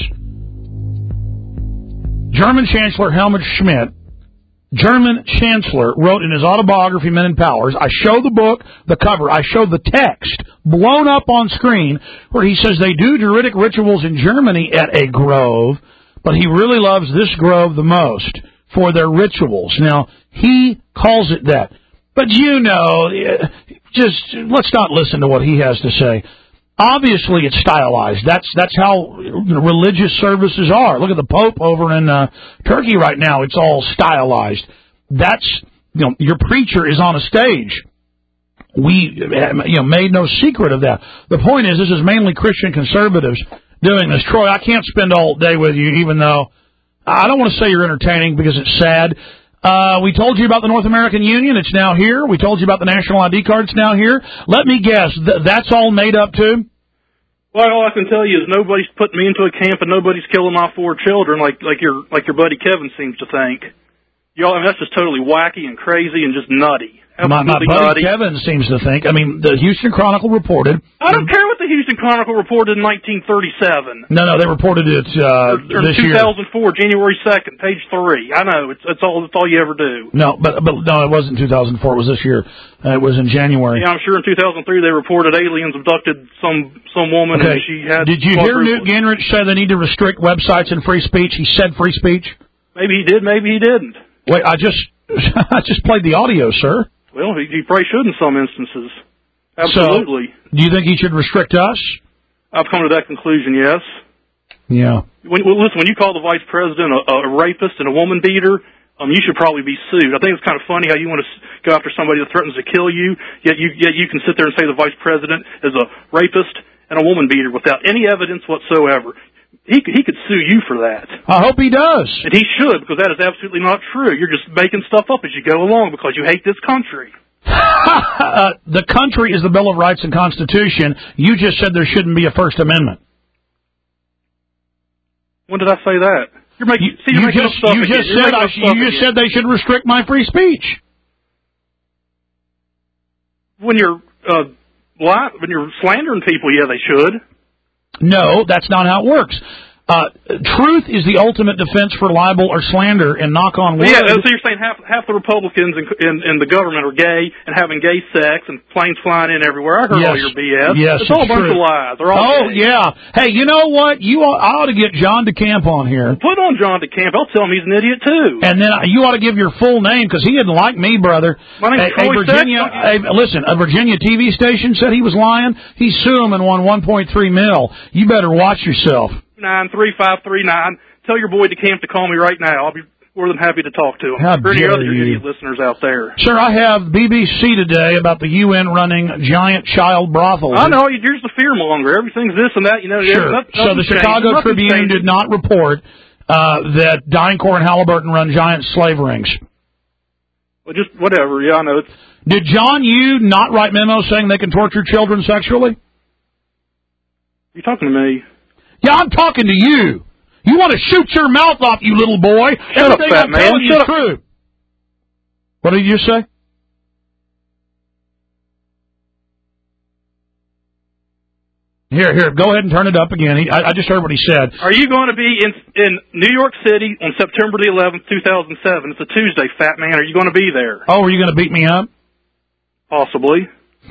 German Chancellor Helmut Schmidt, German Chancellor, wrote in his autobiography, Men in Powers, I show the book, the cover, I show the text blown up on screen where he says they do Druidic rituals in Germany at a grove, but he really loves this grove the most for their rituals. Now, he calls it that. But you know, just let's not listen to what he has to say. Obviously, it's stylized. That's that's how you know, religious services are. Look at the Pope over in uh, Turkey right now. It's all stylized. That's you know, your preacher is on a stage. We you know made no secret of that. The point is, this is mainly Christian conservatives doing this. Troy, I can't spend all day with you, even though I don't want to say you're entertaining because it's sad. Uh, we told you about the North American Union. It's now here. We told you about the National I D card. It's now here. Let me guess. Th- that's all made up, too? Well, all I can tell you is nobody's putting me into a camp and nobody's killing my four children like, like your like your buddy Kevin seems to think. Y'all, I mean, that's just totally wacky and crazy and just nutty. My, my buddy Kevin seems to think. I mean, the Houston Chronicle reported. I don't care what the Houston Chronicle reported in nineteen thirty-seven. No, no, they reported it uh, or, or this two thousand four, year. January second, page three. I know it's it's all it's all you ever do. No, but but no, it wasn't two thousand four. It was this year. Uh, it was in January. Yeah, I'm sure in two thousand three they reported aliens abducted some some woman okay. and she had. Did you hear Newt Gingrich say they need to restrict websites and free speech? He said free speech. Maybe he did. Maybe he didn't. Wait, I just I just played the audio, sir. Well, he, he probably should in some instances. Absolutely. So, do you think he should restrict us? I've come to that conclusion, yes. Yeah. When, well, listen, when you call the vice president a, a rapist and a woman beater, um, you should probably be sued. I think it's kind of funny how you want to go after somebody that threatens to kill you, yet you, yet you can sit there and say the vice president is a rapist and a woman beater without any evidence whatsoever. He he could sue you for that. I hope he does. And he should, because that is absolutely not true. You're just making stuff up as you go along because you hate this country. uh, the country is the Bill of Rights and Constitution. You just said there shouldn't be a First Amendment. When did I say that? You're making, you, see, you're you making just, up stuff you again. just You're said making I, up stuff you just again. said they should restrict my free speech. When you're uh, li- when you're slandering people, yeah, they should. No, that's not how it works. Uh, truth is the ultimate defense for libel or slander, and knock on wood. Yeah, so you're saying half half the Republicans in, in, in the government are gay and having gay sex and planes flying in everywhere. I heard yes. all your B S. Yes, it's all a bunch true. of lies. They're all oh gay. yeah. Hey, you know what? You ought, I ought to get John DeCamp on here. Put on John DeCamp. I'll tell him he's an idiot too. And then you ought to give your full name because he didn't like me, brother. My name's a, a Troy Virginia. A, listen, a Virginia T V station said he was lying. He sued him and won one point three mil. You better watch yourself. Nine three five three nine. Tell your boy DeCamp to call me right now. I'll be more than happy to talk to him. How or any dare other you. idiot listeners out there. Sir, I have B B C today about the U N running giant child brothels. I know, you're just a fearmonger. Everything's this and that, you know. Sure. Nothing, so the Chicago changed. Tribune changed. did not report uh, that DynCorp and Halliburton run giant slave rings. Well, just whatever. Yeah, I know. It's... Did John Yoo not write memos saying they can torture children sexually? You talking to me? Yeah, I'm talking to you. You want to shoot your mouth off, you little boy. Shut Everything up, fat I'm man. telling you Shut is up. true. What did you say? Here, here, go ahead and turn it up again. He, I, I just heard what he said. Are you going to be in in New York City on September the eleventh, two thousand seven? It's a Tuesday, fat man. Are you going to be there? Oh, are you going to beat me up? Possibly.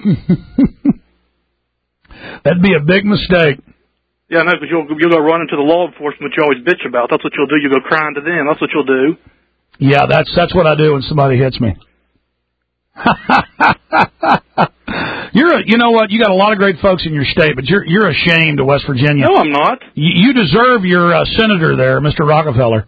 That'd be a big mistake. Yeah, I know, but you'll, you'll go run into the law enforcement you always bitch about. That's what you'll do. You'll go crying to them. That's what you'll do. Yeah, that's that's what I do when somebody hits me. You're a, you know what? You got a lot of great folks in your state, but you're you're ashamed of West Virginia. No, I'm not. You, you deserve your uh, senator there, Mister Rockefeller.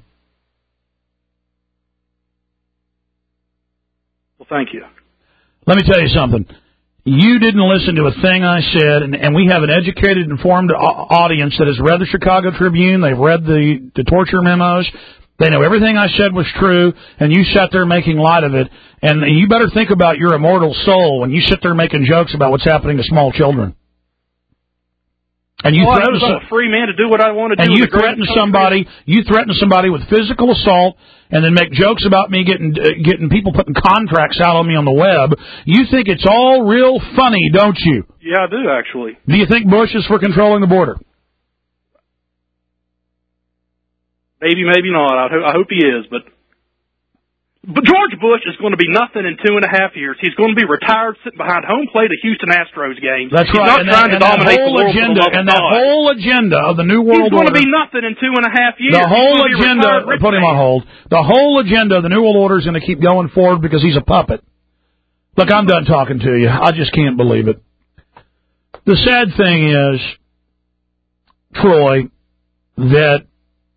Well, thank you. Let me tell you something. You didn't listen to a thing I said, and, and we have an educated, informed a- audience that has read the Chicago Tribune. They've read the, the torture memos. They know everything I said was true, and you sat there making light of it. And you better think about your immortal soul when you sit there making jokes about what's happening to small children. And you well, threaten I'm a free man to do what I want to do. and you in the great threaten country. somebody. You threaten somebody with physical assault, and then make jokes about me getting uh, getting people putting contracts out on me on the web. You think it's all real funny, don't you? Yeah, I do actually. Do you think Bush is for controlling the border? Maybe, maybe not. I, ho- I hope he is, but but George Bush is going to be nothing in two and a half years. He's going to be retired, sitting behind home plate of Houston Astros games. That's He's right. not And trying that, to and that dominate the whole world for agenda, the love of and that God. whole agenda of the New World He's going Order. to be nothing in two and a half years. The He's whole going to be a agenda. retired rich Put him man. on hold. The whole agenda of the New World Order is going to keep going forward because he's a puppet. Look, I'm done talking to you. I just can't believe it. The sad thing is, Troy, that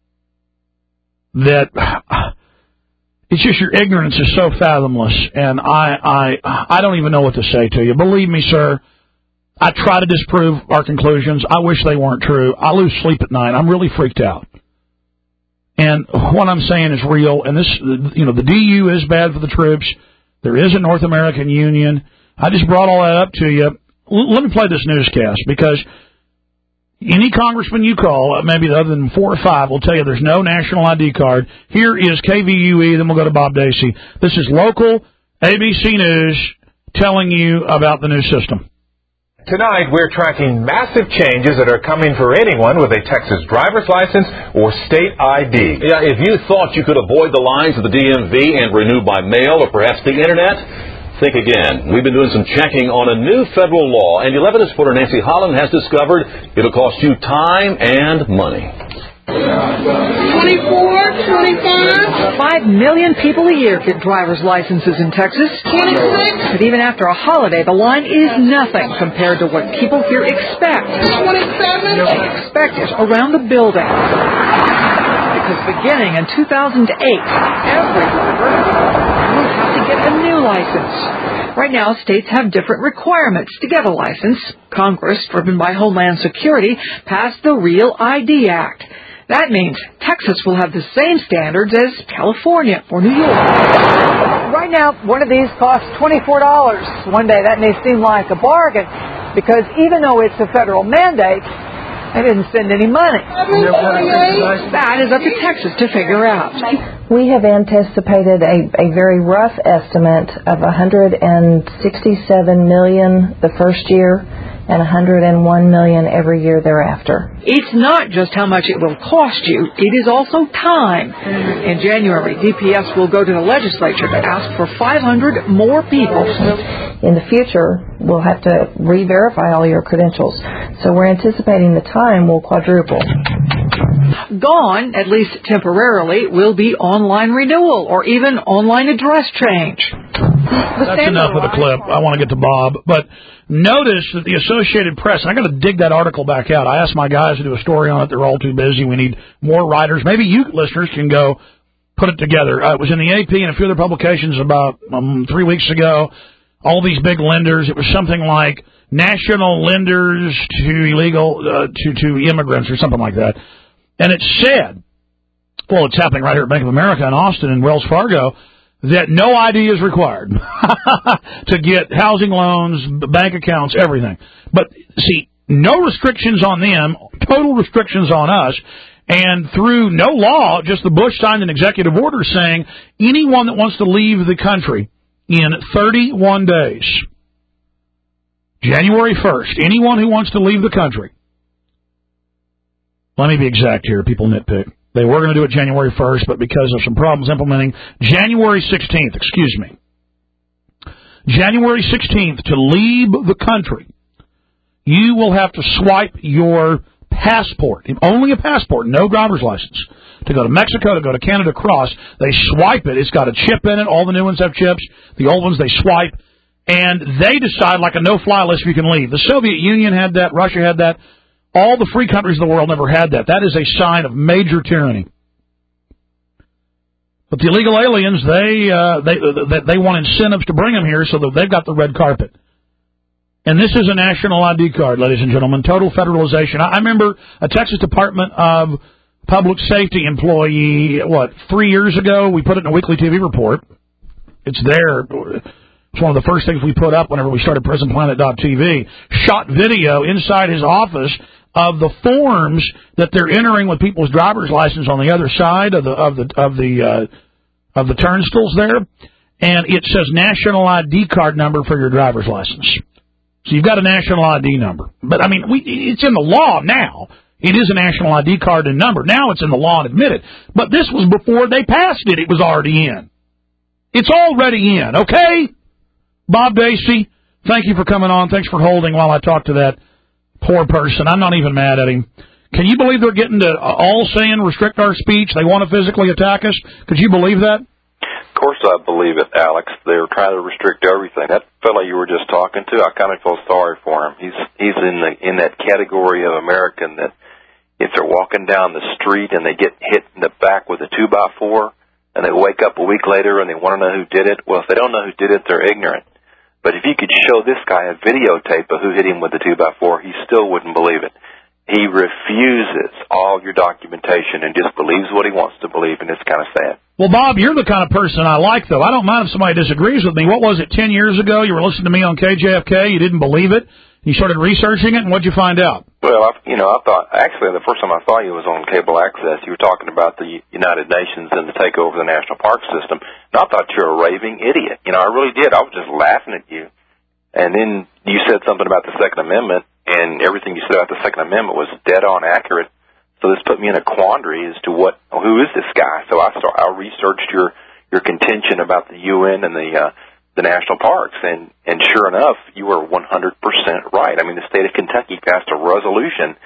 that it's just your ignorance is so fathomless, and I I I don't even know what to say to you. Believe me, sir, I try to disprove our conclusions. I wish they weren't true. I lose sleep at night. I'm really freaked out. And what I'm saying is real, and this, you know, the D U is bad for the troops. There is a North American Union. I just brought all that up to you. L- let me play this newscast, because any congressman you call, maybe other than four or five, will tell you there's no national I D card. Here is K V U E, then we'll go to Bob Dacey. This is local A B C News telling you about the new system. Tonight, we're tracking massive changes that are coming for anyone with a Texas driver's license or state I D. Yeah, if you thought you could avoid the lines of the D M V and renew by mail or perhaps the Internet, think again. We've been doing some checking on a new federal law, and eleven reporter Nancy Holland has discovered it'll cost you time and money. twenty-four, twenty-five. Five million people a year get driver's licenses in Texas. twenty-six. But even after a holiday, the line is nothing compared to what people here expect. twenty-seven. They expect it around the building. Because beginning in two thousand eight, every driver will have to get a new license. Right now, states have different requirements to get a license. Congress, driven by Homeland Security, passed the Real I D Act. That means Texas will have the same standards as California or New York. Right now, one of these costs twenty-four dollars. One day that may seem like a bargain because even though it's a federal mandate, they didn't spend any money. That is up to Texas to figure out. We have anticipated a, a very rough estimate of one hundred sixty-seven million dollars the first year and one hundred one million dollars every year thereafter. It's not just how much it will cost you, it is also time. In January, D P S will go to the legislature to ask for five hundred more people. In the future, we'll have to re-verify all your credentials. So we're anticipating the time will quadruple. Gone, at least temporarily, will be online renewal or even online address change. That's enough of the clip. I want to get to Bob. But notice that the Associated Press, and I got to dig that article back out. I asked my guys to do a story on it. They're all too busy. We need more writers. Maybe you listeners can go put it together. Uh, it was in the A P and a few other publications about um, three weeks ago. All these big lenders. It was something like national lenders to illegal, uh, to, to immigrants or something like that. And it said, well, it's happening right here at Bank of America in Austin and Wells Fargo, that no I D is required to get housing loans, bank accounts, everything. But, see, no restrictions on them, total restrictions on us, and through no law, just the Bush signed an executive order saying anyone that wants to leave the country in thirty-one days, January first, anyone who wants to leave the country, let me be exact here, people nitpick. They were going to do it January first, but because of some problems implementing, January sixteenth, excuse me. January sixteenth, to leave the country, you will have to swipe your passport, only a passport, no driver's license, to go to Mexico, to go to Canada, cross. They swipe it. It's got a chip in it. All the new ones have chips. The old ones, they swipe. And they decide, like a no-fly list, if you can leave. The Soviet Union had that. Russia had that. All the free countries in the world never had that. That is a sign of major tyranny. But the illegal aliens, they uh, they they want incentives to bring them here, so that they've got the red carpet. And this is a national I D card, ladies and gentlemen, total federalization. I remember a Texas Department of Public Safety employee, what, three years ago, we put it in a weekly T V report. It's there. It's one of the first things we put up whenever we started prison planet dot t v. Shot video inside his office of the forms that they're entering with people's driver's license on the other side of the of the of the uh, of the turnstiles there, and it says national I D card number for your driver's license. So you've got a national I D number, but I mean, we, it's in the law now. It is a national I D card and number. Now it's in the law and admitted. But this was before they passed it. It was already in. It's already in. Okay, Bob Dacey, thank you for coming on. Thanks for holding while I talk to that poor person. I'm not even mad at him. Can you believe they're getting to all saying restrict our speech? They want to physically attack us? Could you believe that? Of course I believe it, Alex. They're trying to restrict everything. That fellow you were just talking to, I kind of feel sorry for him. He's he's in the in that category of American that if they're walking down the street and they get hit in the back with a two by four and they wake up a week later and they want to know who did it, well, if they don't know who did it, they're ignorant. But if you could show this guy a videotape of who hit him with the two by four, he still wouldn't believe it. He refuses all your documentation and just believes what he wants to believe, and it's kind of sad. Well, Bob, you're the kind of person I like, though. I don't mind if somebody disagrees with me. What was it, ten years ago? You were listening to me on K J F K. You didn't believe it. You started researching it, and what'd you find out? Well, I, you know, I thought, actually, the first time I saw you was on Cable Access. You were talking about the United Nations and the takeover of the National Park System, and I thought you were a raving idiot. You know, I really did. I was just laughing at you. And then you said something about the Second Amendment, and everything you said about the Second Amendment was dead-on accurate. So this put me in a quandary as to what, who is this guy? So I start, I researched your your contention about the U N and the uh, the national parks, and and sure enough, you were one hundred percent right. I mean, the state of Kentucky passed a resolution,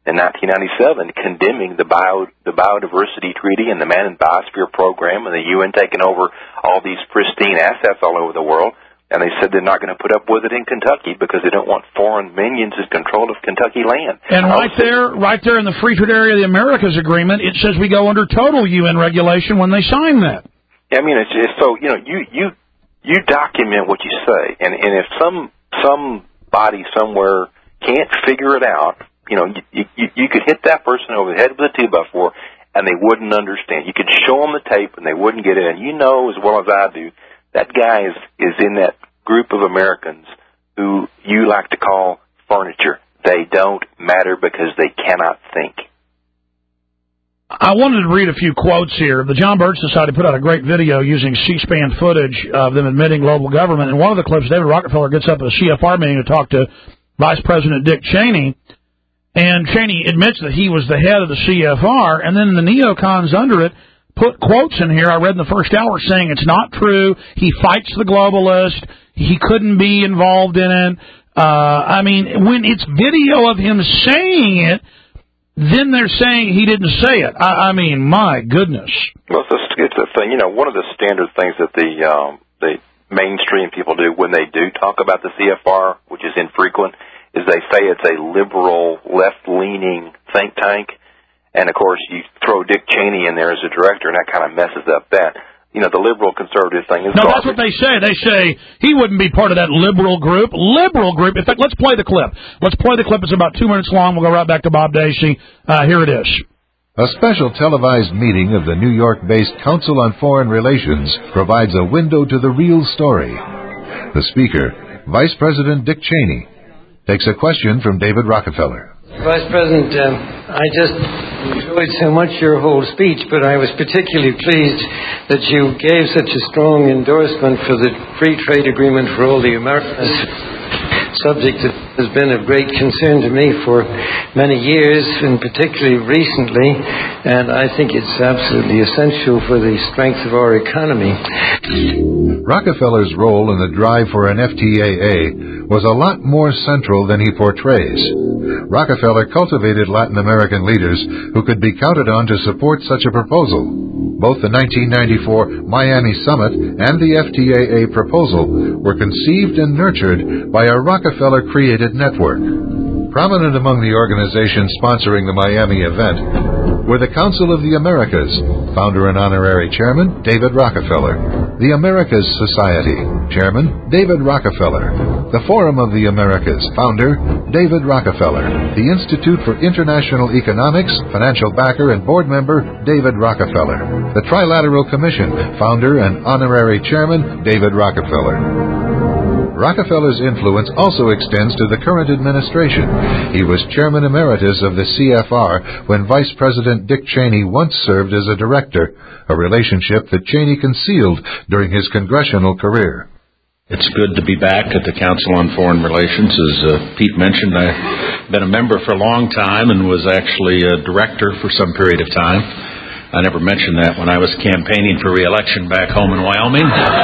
in nineteen ninety-seven condemning the bio, the biodiversity treaty and the Man and Biosphere program and the U N taking over all these pristine assets all over the world. And they said they're not going to put up with it in Kentucky because they don't want foreign minions in control of Kentucky land. And right there, right there in the Free Trade Area of the Americas Agreement, it says we go under total U N regulation when they sign that. I mean, it's, it's so, you know, you, you, you document what you say. And, and if some, somebody somewhere can't figure it out, you know, you, you, you could hit that person over the head with a two by four and they wouldn't understand. You could show them the tape and they wouldn't get it. And you know as well as I do, that guy is, is in that group of Americans who you like to call furniture. They don't matter because they cannot think. I wanted to read a few quotes here. The John Birch Society put out a great video using C-SPAN footage of them admitting global government. And one of the clips, David Rockefeller gets up at a C F R meeting to talk to Vice President Dick Cheney. And Cheney admits that he was the head of the C F R. And then the neocons under it put quotes in here I read in the first hour saying it's not true. He fights the globalist. He couldn't be involved in it. Uh, I mean, when it's video of him saying it, then they're saying he didn't say it. I, I mean, my goodness. Well, it's a, it's a thing. You know, one of the standard things that the um, the mainstream people do when they do talk about the C F R, which is infrequent, is they say it's a liberal, left-leaning think tank. And, of course, you throw Dick Cheney in there as a director, and that kind of messes up that. You know, the liberal conservative thing is No, garbage. that's what they say. They say he wouldn't be part of that liberal group. Liberal group. In fact, let's play the clip. Let's play the clip. It's about two minutes long. We'll go right back to Bob Dacey. Uh, here it is. A special televised meeting of the New York-based Council on Foreign Relations provides a window to the real story. The speaker, Vice President Dick Cheney, takes a question from David Rockefeller. Vice President, um, I just enjoyed so much your whole speech, but I was particularly pleased that you gave such a strong endorsement for the free trade agreement for all the Americas, subject that has been of great concern to me for many years, and particularly recently, and I think it's absolutely essential for the strength of our economy. Rockefeller's role in the drive for an F T A A was a lot more central than he portrays. Rockefeller cultivated Latin American leaders who could be counted on to support such a proposal. Both the nineteen ninety-four Miami Summit and the F T A A proposal were conceived and nurtured by a Rockefeller-created network. Prominent among the organizations sponsoring the Miami event were the Council of the Americas, founder and honorary chairman David Rockefeller, the Americas Society, chairman David Rockefeller, the Forum of the Americas, founder David Rockefeller, the Institute for International Economics, financial backer and board member David Rockefeller, the Trilateral Commission, founder and honorary chairman David Rockefeller. Rockefeller's influence also extends to the current administration. He was chairman emeritus of the C F R when Vice President Dick Cheney once served as a director, a relationship that Cheney concealed during his congressional career. It's good to be back at the Council on Foreign Relations. As uh, Pete mentioned, I've been a member for a long time and was actually a director for some period of time. I never mentioned that when I was campaigning for re-election back home in Wyoming.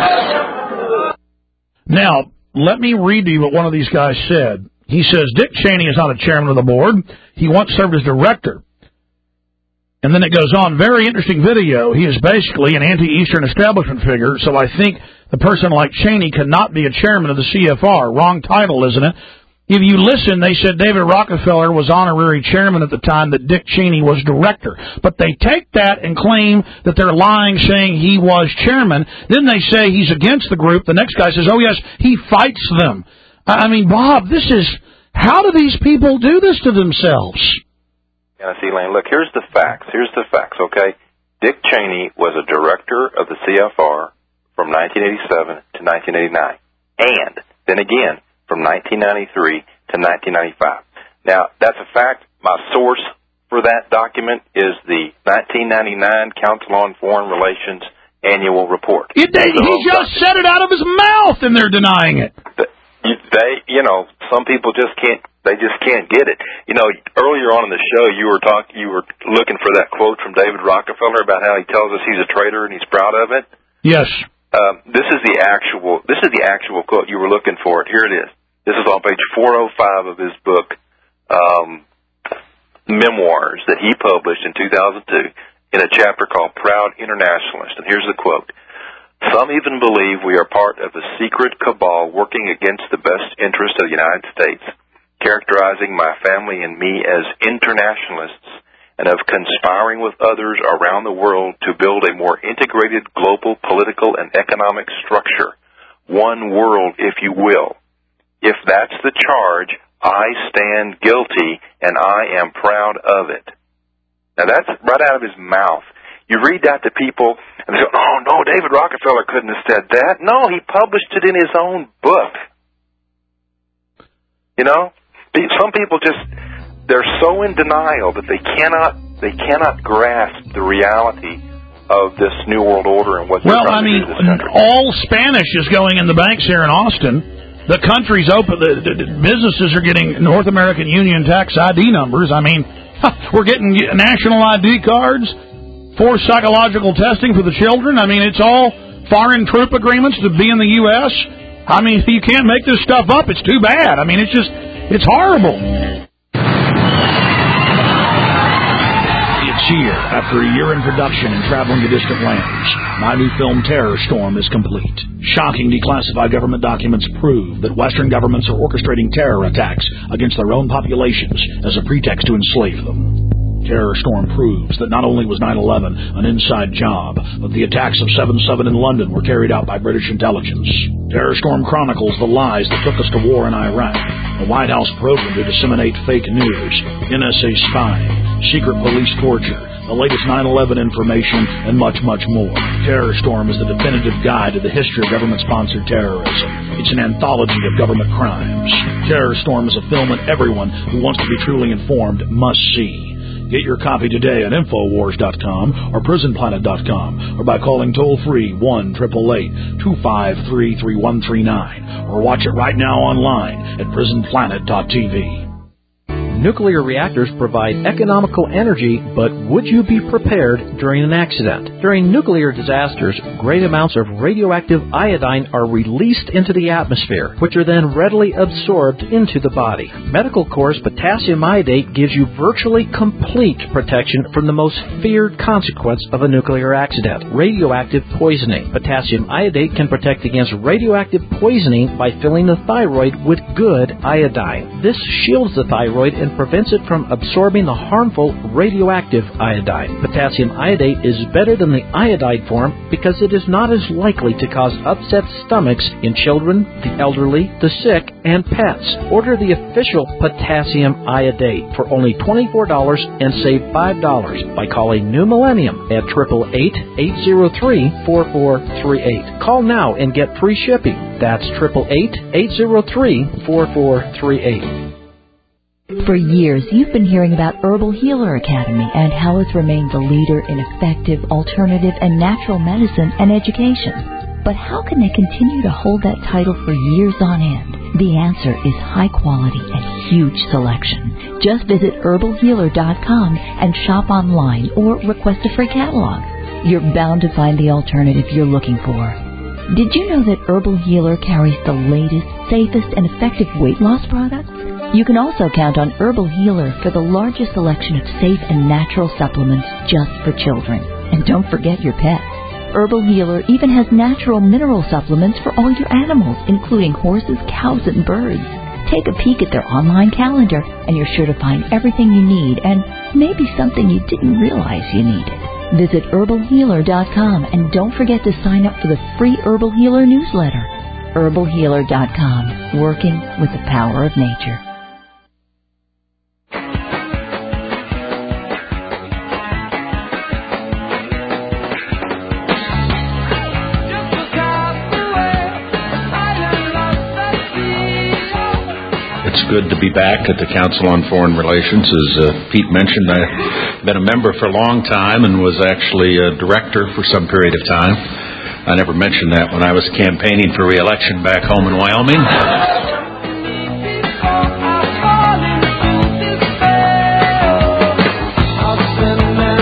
Now, let me read to you what one of these guys said. He says, Dick Cheney is not a chairman of the board. He once served as director. And then it goes on, very interesting video. He is basically an anti-Eastern establishment figure, so I think the person like Cheney cannot be a chairman of the C F R. Wrong title, isn't it? If you listen, they said David Rockefeller was honorary chairman at the time that Dick Cheney was director. But they take that and claim that they're lying, saying he was chairman. Then they say he's against the group. The next guy says, oh, yes, he fights them. I mean, Bob, this is, how do these people do this to themselves? Yeah, see, Lane, look, here's the facts. Here's the facts, okay? Dick Cheney was a director of the C F R from nineteen eighty-seven to nineteen eighty-nine. And then again, from nineteen ninety-three to nineteen ninety-five. Now, that's a fact. My source for that document is the nineteen ninety-nine Council on Foreign Relations annual report. It, they, he just said it out of his mouth, and they're denying it. They, you know, some people just can't, they just can't get it. You know, earlier on in the show, you were talk, you were looking for that quote from David Rockefeller about how he tells us he's a traitor and he's proud of it. Yes. Um, this is the actual, this is the actual quote you were looking for. Here it is. This is on page four oh five of his book, um, memoirs that he published in two thousand two in a chapter called Proud Internationalist. And here's the quote. Some even believe we are part of a secret cabal working against the best interest of the United States, characterizing my family and me as internationalists and of conspiring with others around the world to build a more integrated global political and economic structure. One world, if you will. If that's the charge, I stand guilty, and I am proud of it. Now, that's right out of his mouth. You read that to people, and they go, oh, no, David Rockefeller couldn't have said that. No, he published it in his own book. You know? Some people just, they're so in denial that they cannot, they cannot grasp the reality of this New World Order and what they're well, I trying mean, to do to this country. all Spanish is going in the banks here in Austin. The country's open. The, the, the businesses are getting North American Union tax I D numbers. I mean, we're getting national I D cards, forced psychological testing for the children. I mean, it's all foreign troop agreements to be in the U S I mean, you can't make this stuff up. It's too bad. I mean, it's just, it's horrible. It's here. After a year in production and traveling to distant lands, my new film Terror Storm is complete. Shocking declassified government documents prove that Western governments are orchestrating terror attacks against their own populations as a pretext to enslave them. Terror Storm proves that not only was nine eleven an inside job, but the attacks of seven seven in London were carried out by British intelligence. Terror Storm chronicles the lies that took us to war in Iraq, the White House program to disseminate fake news, N S A spying, secret police torture, the latest nine eleven information, and much, much more. Terror Storm is the definitive guide to the history of government-sponsored terrorism. It's an anthology of government crimes. Terror Storm is a film that everyone who wants to be truly informed must see. Get your copy today at Infowars dot com or Prison Planet dot com or by calling toll-free one eight eight eight, two five three, three one three nine or watch it right now online at Prison Planet dot T V. Nuclear reactors provide economical energy, but would you be prepared during an accident? During nuclear disasters, great amounts of radioactive iodine are released into the atmosphere, which are then readily absorbed into the body. Medical Corps' potassium iodate gives you virtually complete protection from the most feared consequence of a nuclear accident, radioactive poisoning. Potassium iodate can protect against radioactive poisoning by filling the thyroid with good iodine. This shields the thyroid and prevents it from absorbing the harmful radioactive iodine. Potassium iodate is better than the iodide form because it is not as likely to cause upset stomachs in children, the elderly, the sick, and pets. Order the official potassium iodate for only twenty-four dollars and save five dollars by calling New Millennium at eight eight eight, eight zero three, four four three eight. Call now and get free shipping. That's eight eight eight, eight zero three, four four three eight. For years, you've been hearing about Herbal Healer Academy and how it's remained the leader in effective, alternative, and natural medicine and education. But how can they continue to hold that title for years on end? The answer is high quality and huge selection. Just visit herbal healer dot com and shop online or request a free catalog. You're bound to find the alternative you're looking for. Did you know that Herbal Healer carries the latest, safest, and effective weight loss products? You can also count on Herbal Healer for the largest selection of safe and natural supplements just for children. And don't forget your pets. Herbal Healer even has natural mineral supplements for all your animals, including horses, cows, and birds. Take a peek at their online calendar, and you're sure to find everything you need and maybe something you didn't realize you needed. Visit herbal healer dot com and don't forget to sign up for the free Herbal Healer newsletter. herbal healer dot com, working with the power of nature. It's good to be back at the Council on Foreign Relations. As uh, Pete mentioned, I've been a member for a long time and was actually a director for some period of time. I never mentioned that when I was campaigning for re-election back home in Wyoming.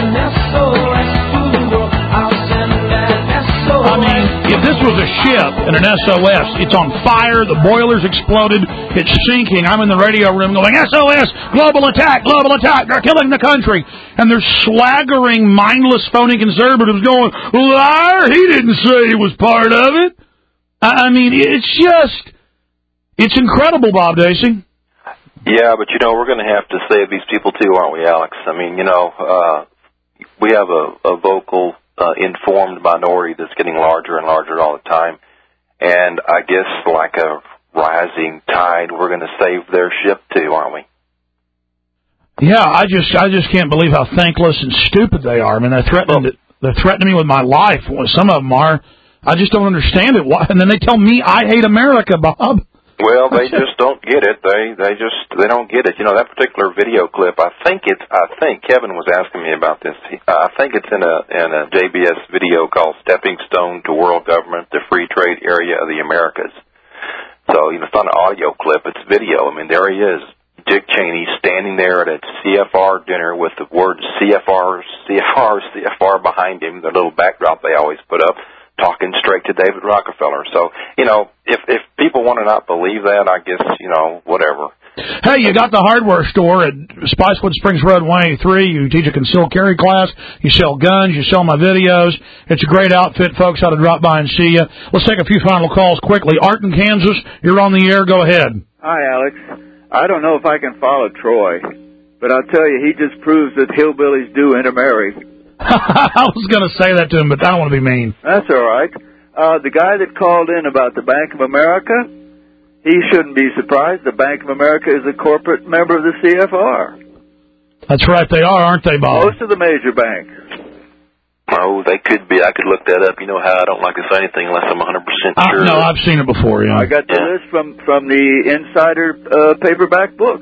I mean, if this was a ship and an S O S. It's on fire. The boiler's exploded. It's sinking. I'm in the radio room going, S O S, global attack, global attack. They're killing the country. And there's swaggering, mindless, phony conservatives going, liar, he didn't say he was part of it. I mean, it's just, it's incredible, Bob Dacey. Yeah, but, you know, we're going to have to save these people, too, aren't we, Alex? I mean, you know, uh, we have a, a vocal, uh, informed minority that's getting larger and larger all the time. And I guess like a rising tide, we're going to save their ship, too, aren't we? Yeah, I just I just can't believe how thankless and stupid they are. I mean, they're threatening, to, they're threatening me with my life. Some of them are. I just don't understand it. Why? And then they tell me I hate America, Bob. Well, they just don't get it. They they just they don't get it. You know, that particular video clip. I think it's. I think Kevin was asking me about this. He, I think it's in a in a J B S video called "Stepping Stone to World Government: The Free Trade Area of the Americas." So you know, it's not an audio clip; it's video. I mean, there he is, Dick Cheney, standing there at a C F R dinner with the words C F R, C F R, C F R behind him. The little backdrop they always put up, talking straight to David Rockefeller. So, you know, if if people want to not believe that, I guess, you know, whatever. Hey, you got the hardware store at Spicewood Springs Road one eighty-three. You teach a concealed carry class. You sell guns. You sell my videos. It's a great outfit. Folks ought to drop by and see you. Let's take a few final calls quickly. Art in Kansas, you're on the air. Go ahead. Hi, Alex. I don't know if I can follow Troy, but I'll tell you, he just proves that hillbillies do intermarry. I was going to say that to him, but I don't want to be mean. That's all right. Uh, the guy that called in about the Bank of America, he shouldn't be surprised. The Bank of America is a corporate member of the C F R. That's right, they are, aren't they, Bob? Most of the major banks. Oh, they could be. I could look that up. You know how I don't like to say anything unless I'm one hundred percent sure. Uh, no, I've seen it before, yeah. I got the yeah. list from, from the Insider uh, paperback book.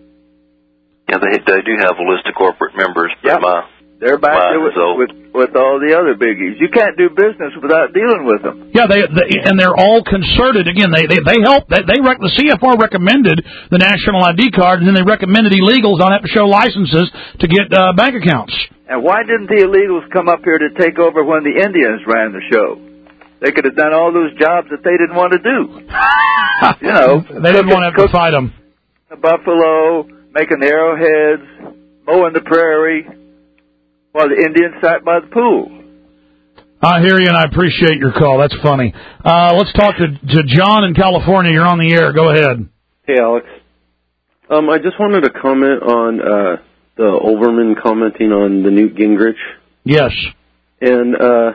Yeah, they they do have a list of corporate members, but yep. my... They're back there with, with with all the other biggies. You can't do business without dealing with them. Yeah, they, they and they're all concerted. Again, they they, they help. They, they rec, the C F R recommended the national I D card, and then they recommended illegals don't have to show licenses to get uh, bank accounts. And why didn't the illegals come up here to take over when the Indians ran the show? They could have done all those jobs that they didn't want to do. You know, they didn't want to have to fight them. The buffalo, making the arrowheads, mowing the prairie, while the Indians sat by the pool. I hear you, and I appreciate your call. That's funny. Uh, let's talk to, to John in California. You're on the air. Go ahead. Hey, Alex. Um, I just wanted to comment on uh, the Overman commenting on the Newt Gingrich. Yes. And, uh,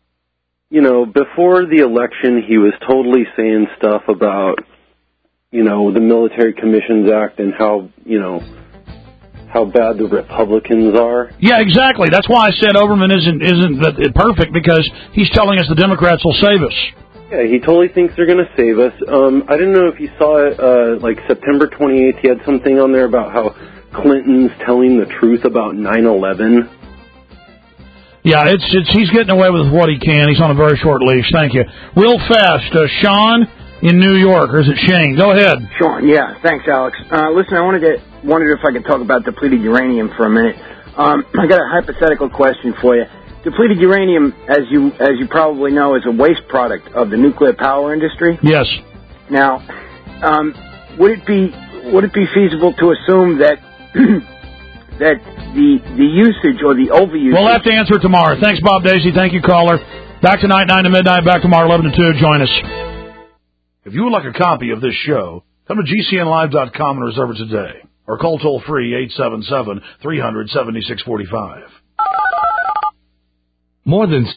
you know, before the election, he was totally saying stuff about, you know, the Military Commissions Act and how, you know, how bad the Republicans are. Yeah, exactly. That's why I said Overman isn't isn't perfect, because he's telling us the Democrats will save us. Yeah, he totally thinks they're going to save us. Um, I didn't know if you saw it, uh, like September twenty-eighth, he had something on there about how Clinton's telling the truth about nine eleven. Yeah, it's it's he's getting away with what he can. He's on a very short leash. Thank you. Real fast, uh, Sean in New York, or is it Shane? Go ahead. Sean, yeah, thanks, Alex. Uh, listen, I wanted to wondered if I could talk about depleted uranium for a minute. Um, I got a hypothetical question for you. Depleted uranium, as you as you probably know, is a waste product of the nuclear power industry. Yes. Now, um, would it be would it be feasible to assume that that the the usage or the overusage? We'll have to answer it tomorrow. Thanks, Bob Dacey. Thank you, caller. Back tonight, nine to midnight. Back tomorrow, eleven to two. Join us. If you would like a copy of this show, come to G C N live dot com and reserve it today. Or call toll-free eight seven seven, three hundred, seventy-six forty-five. More than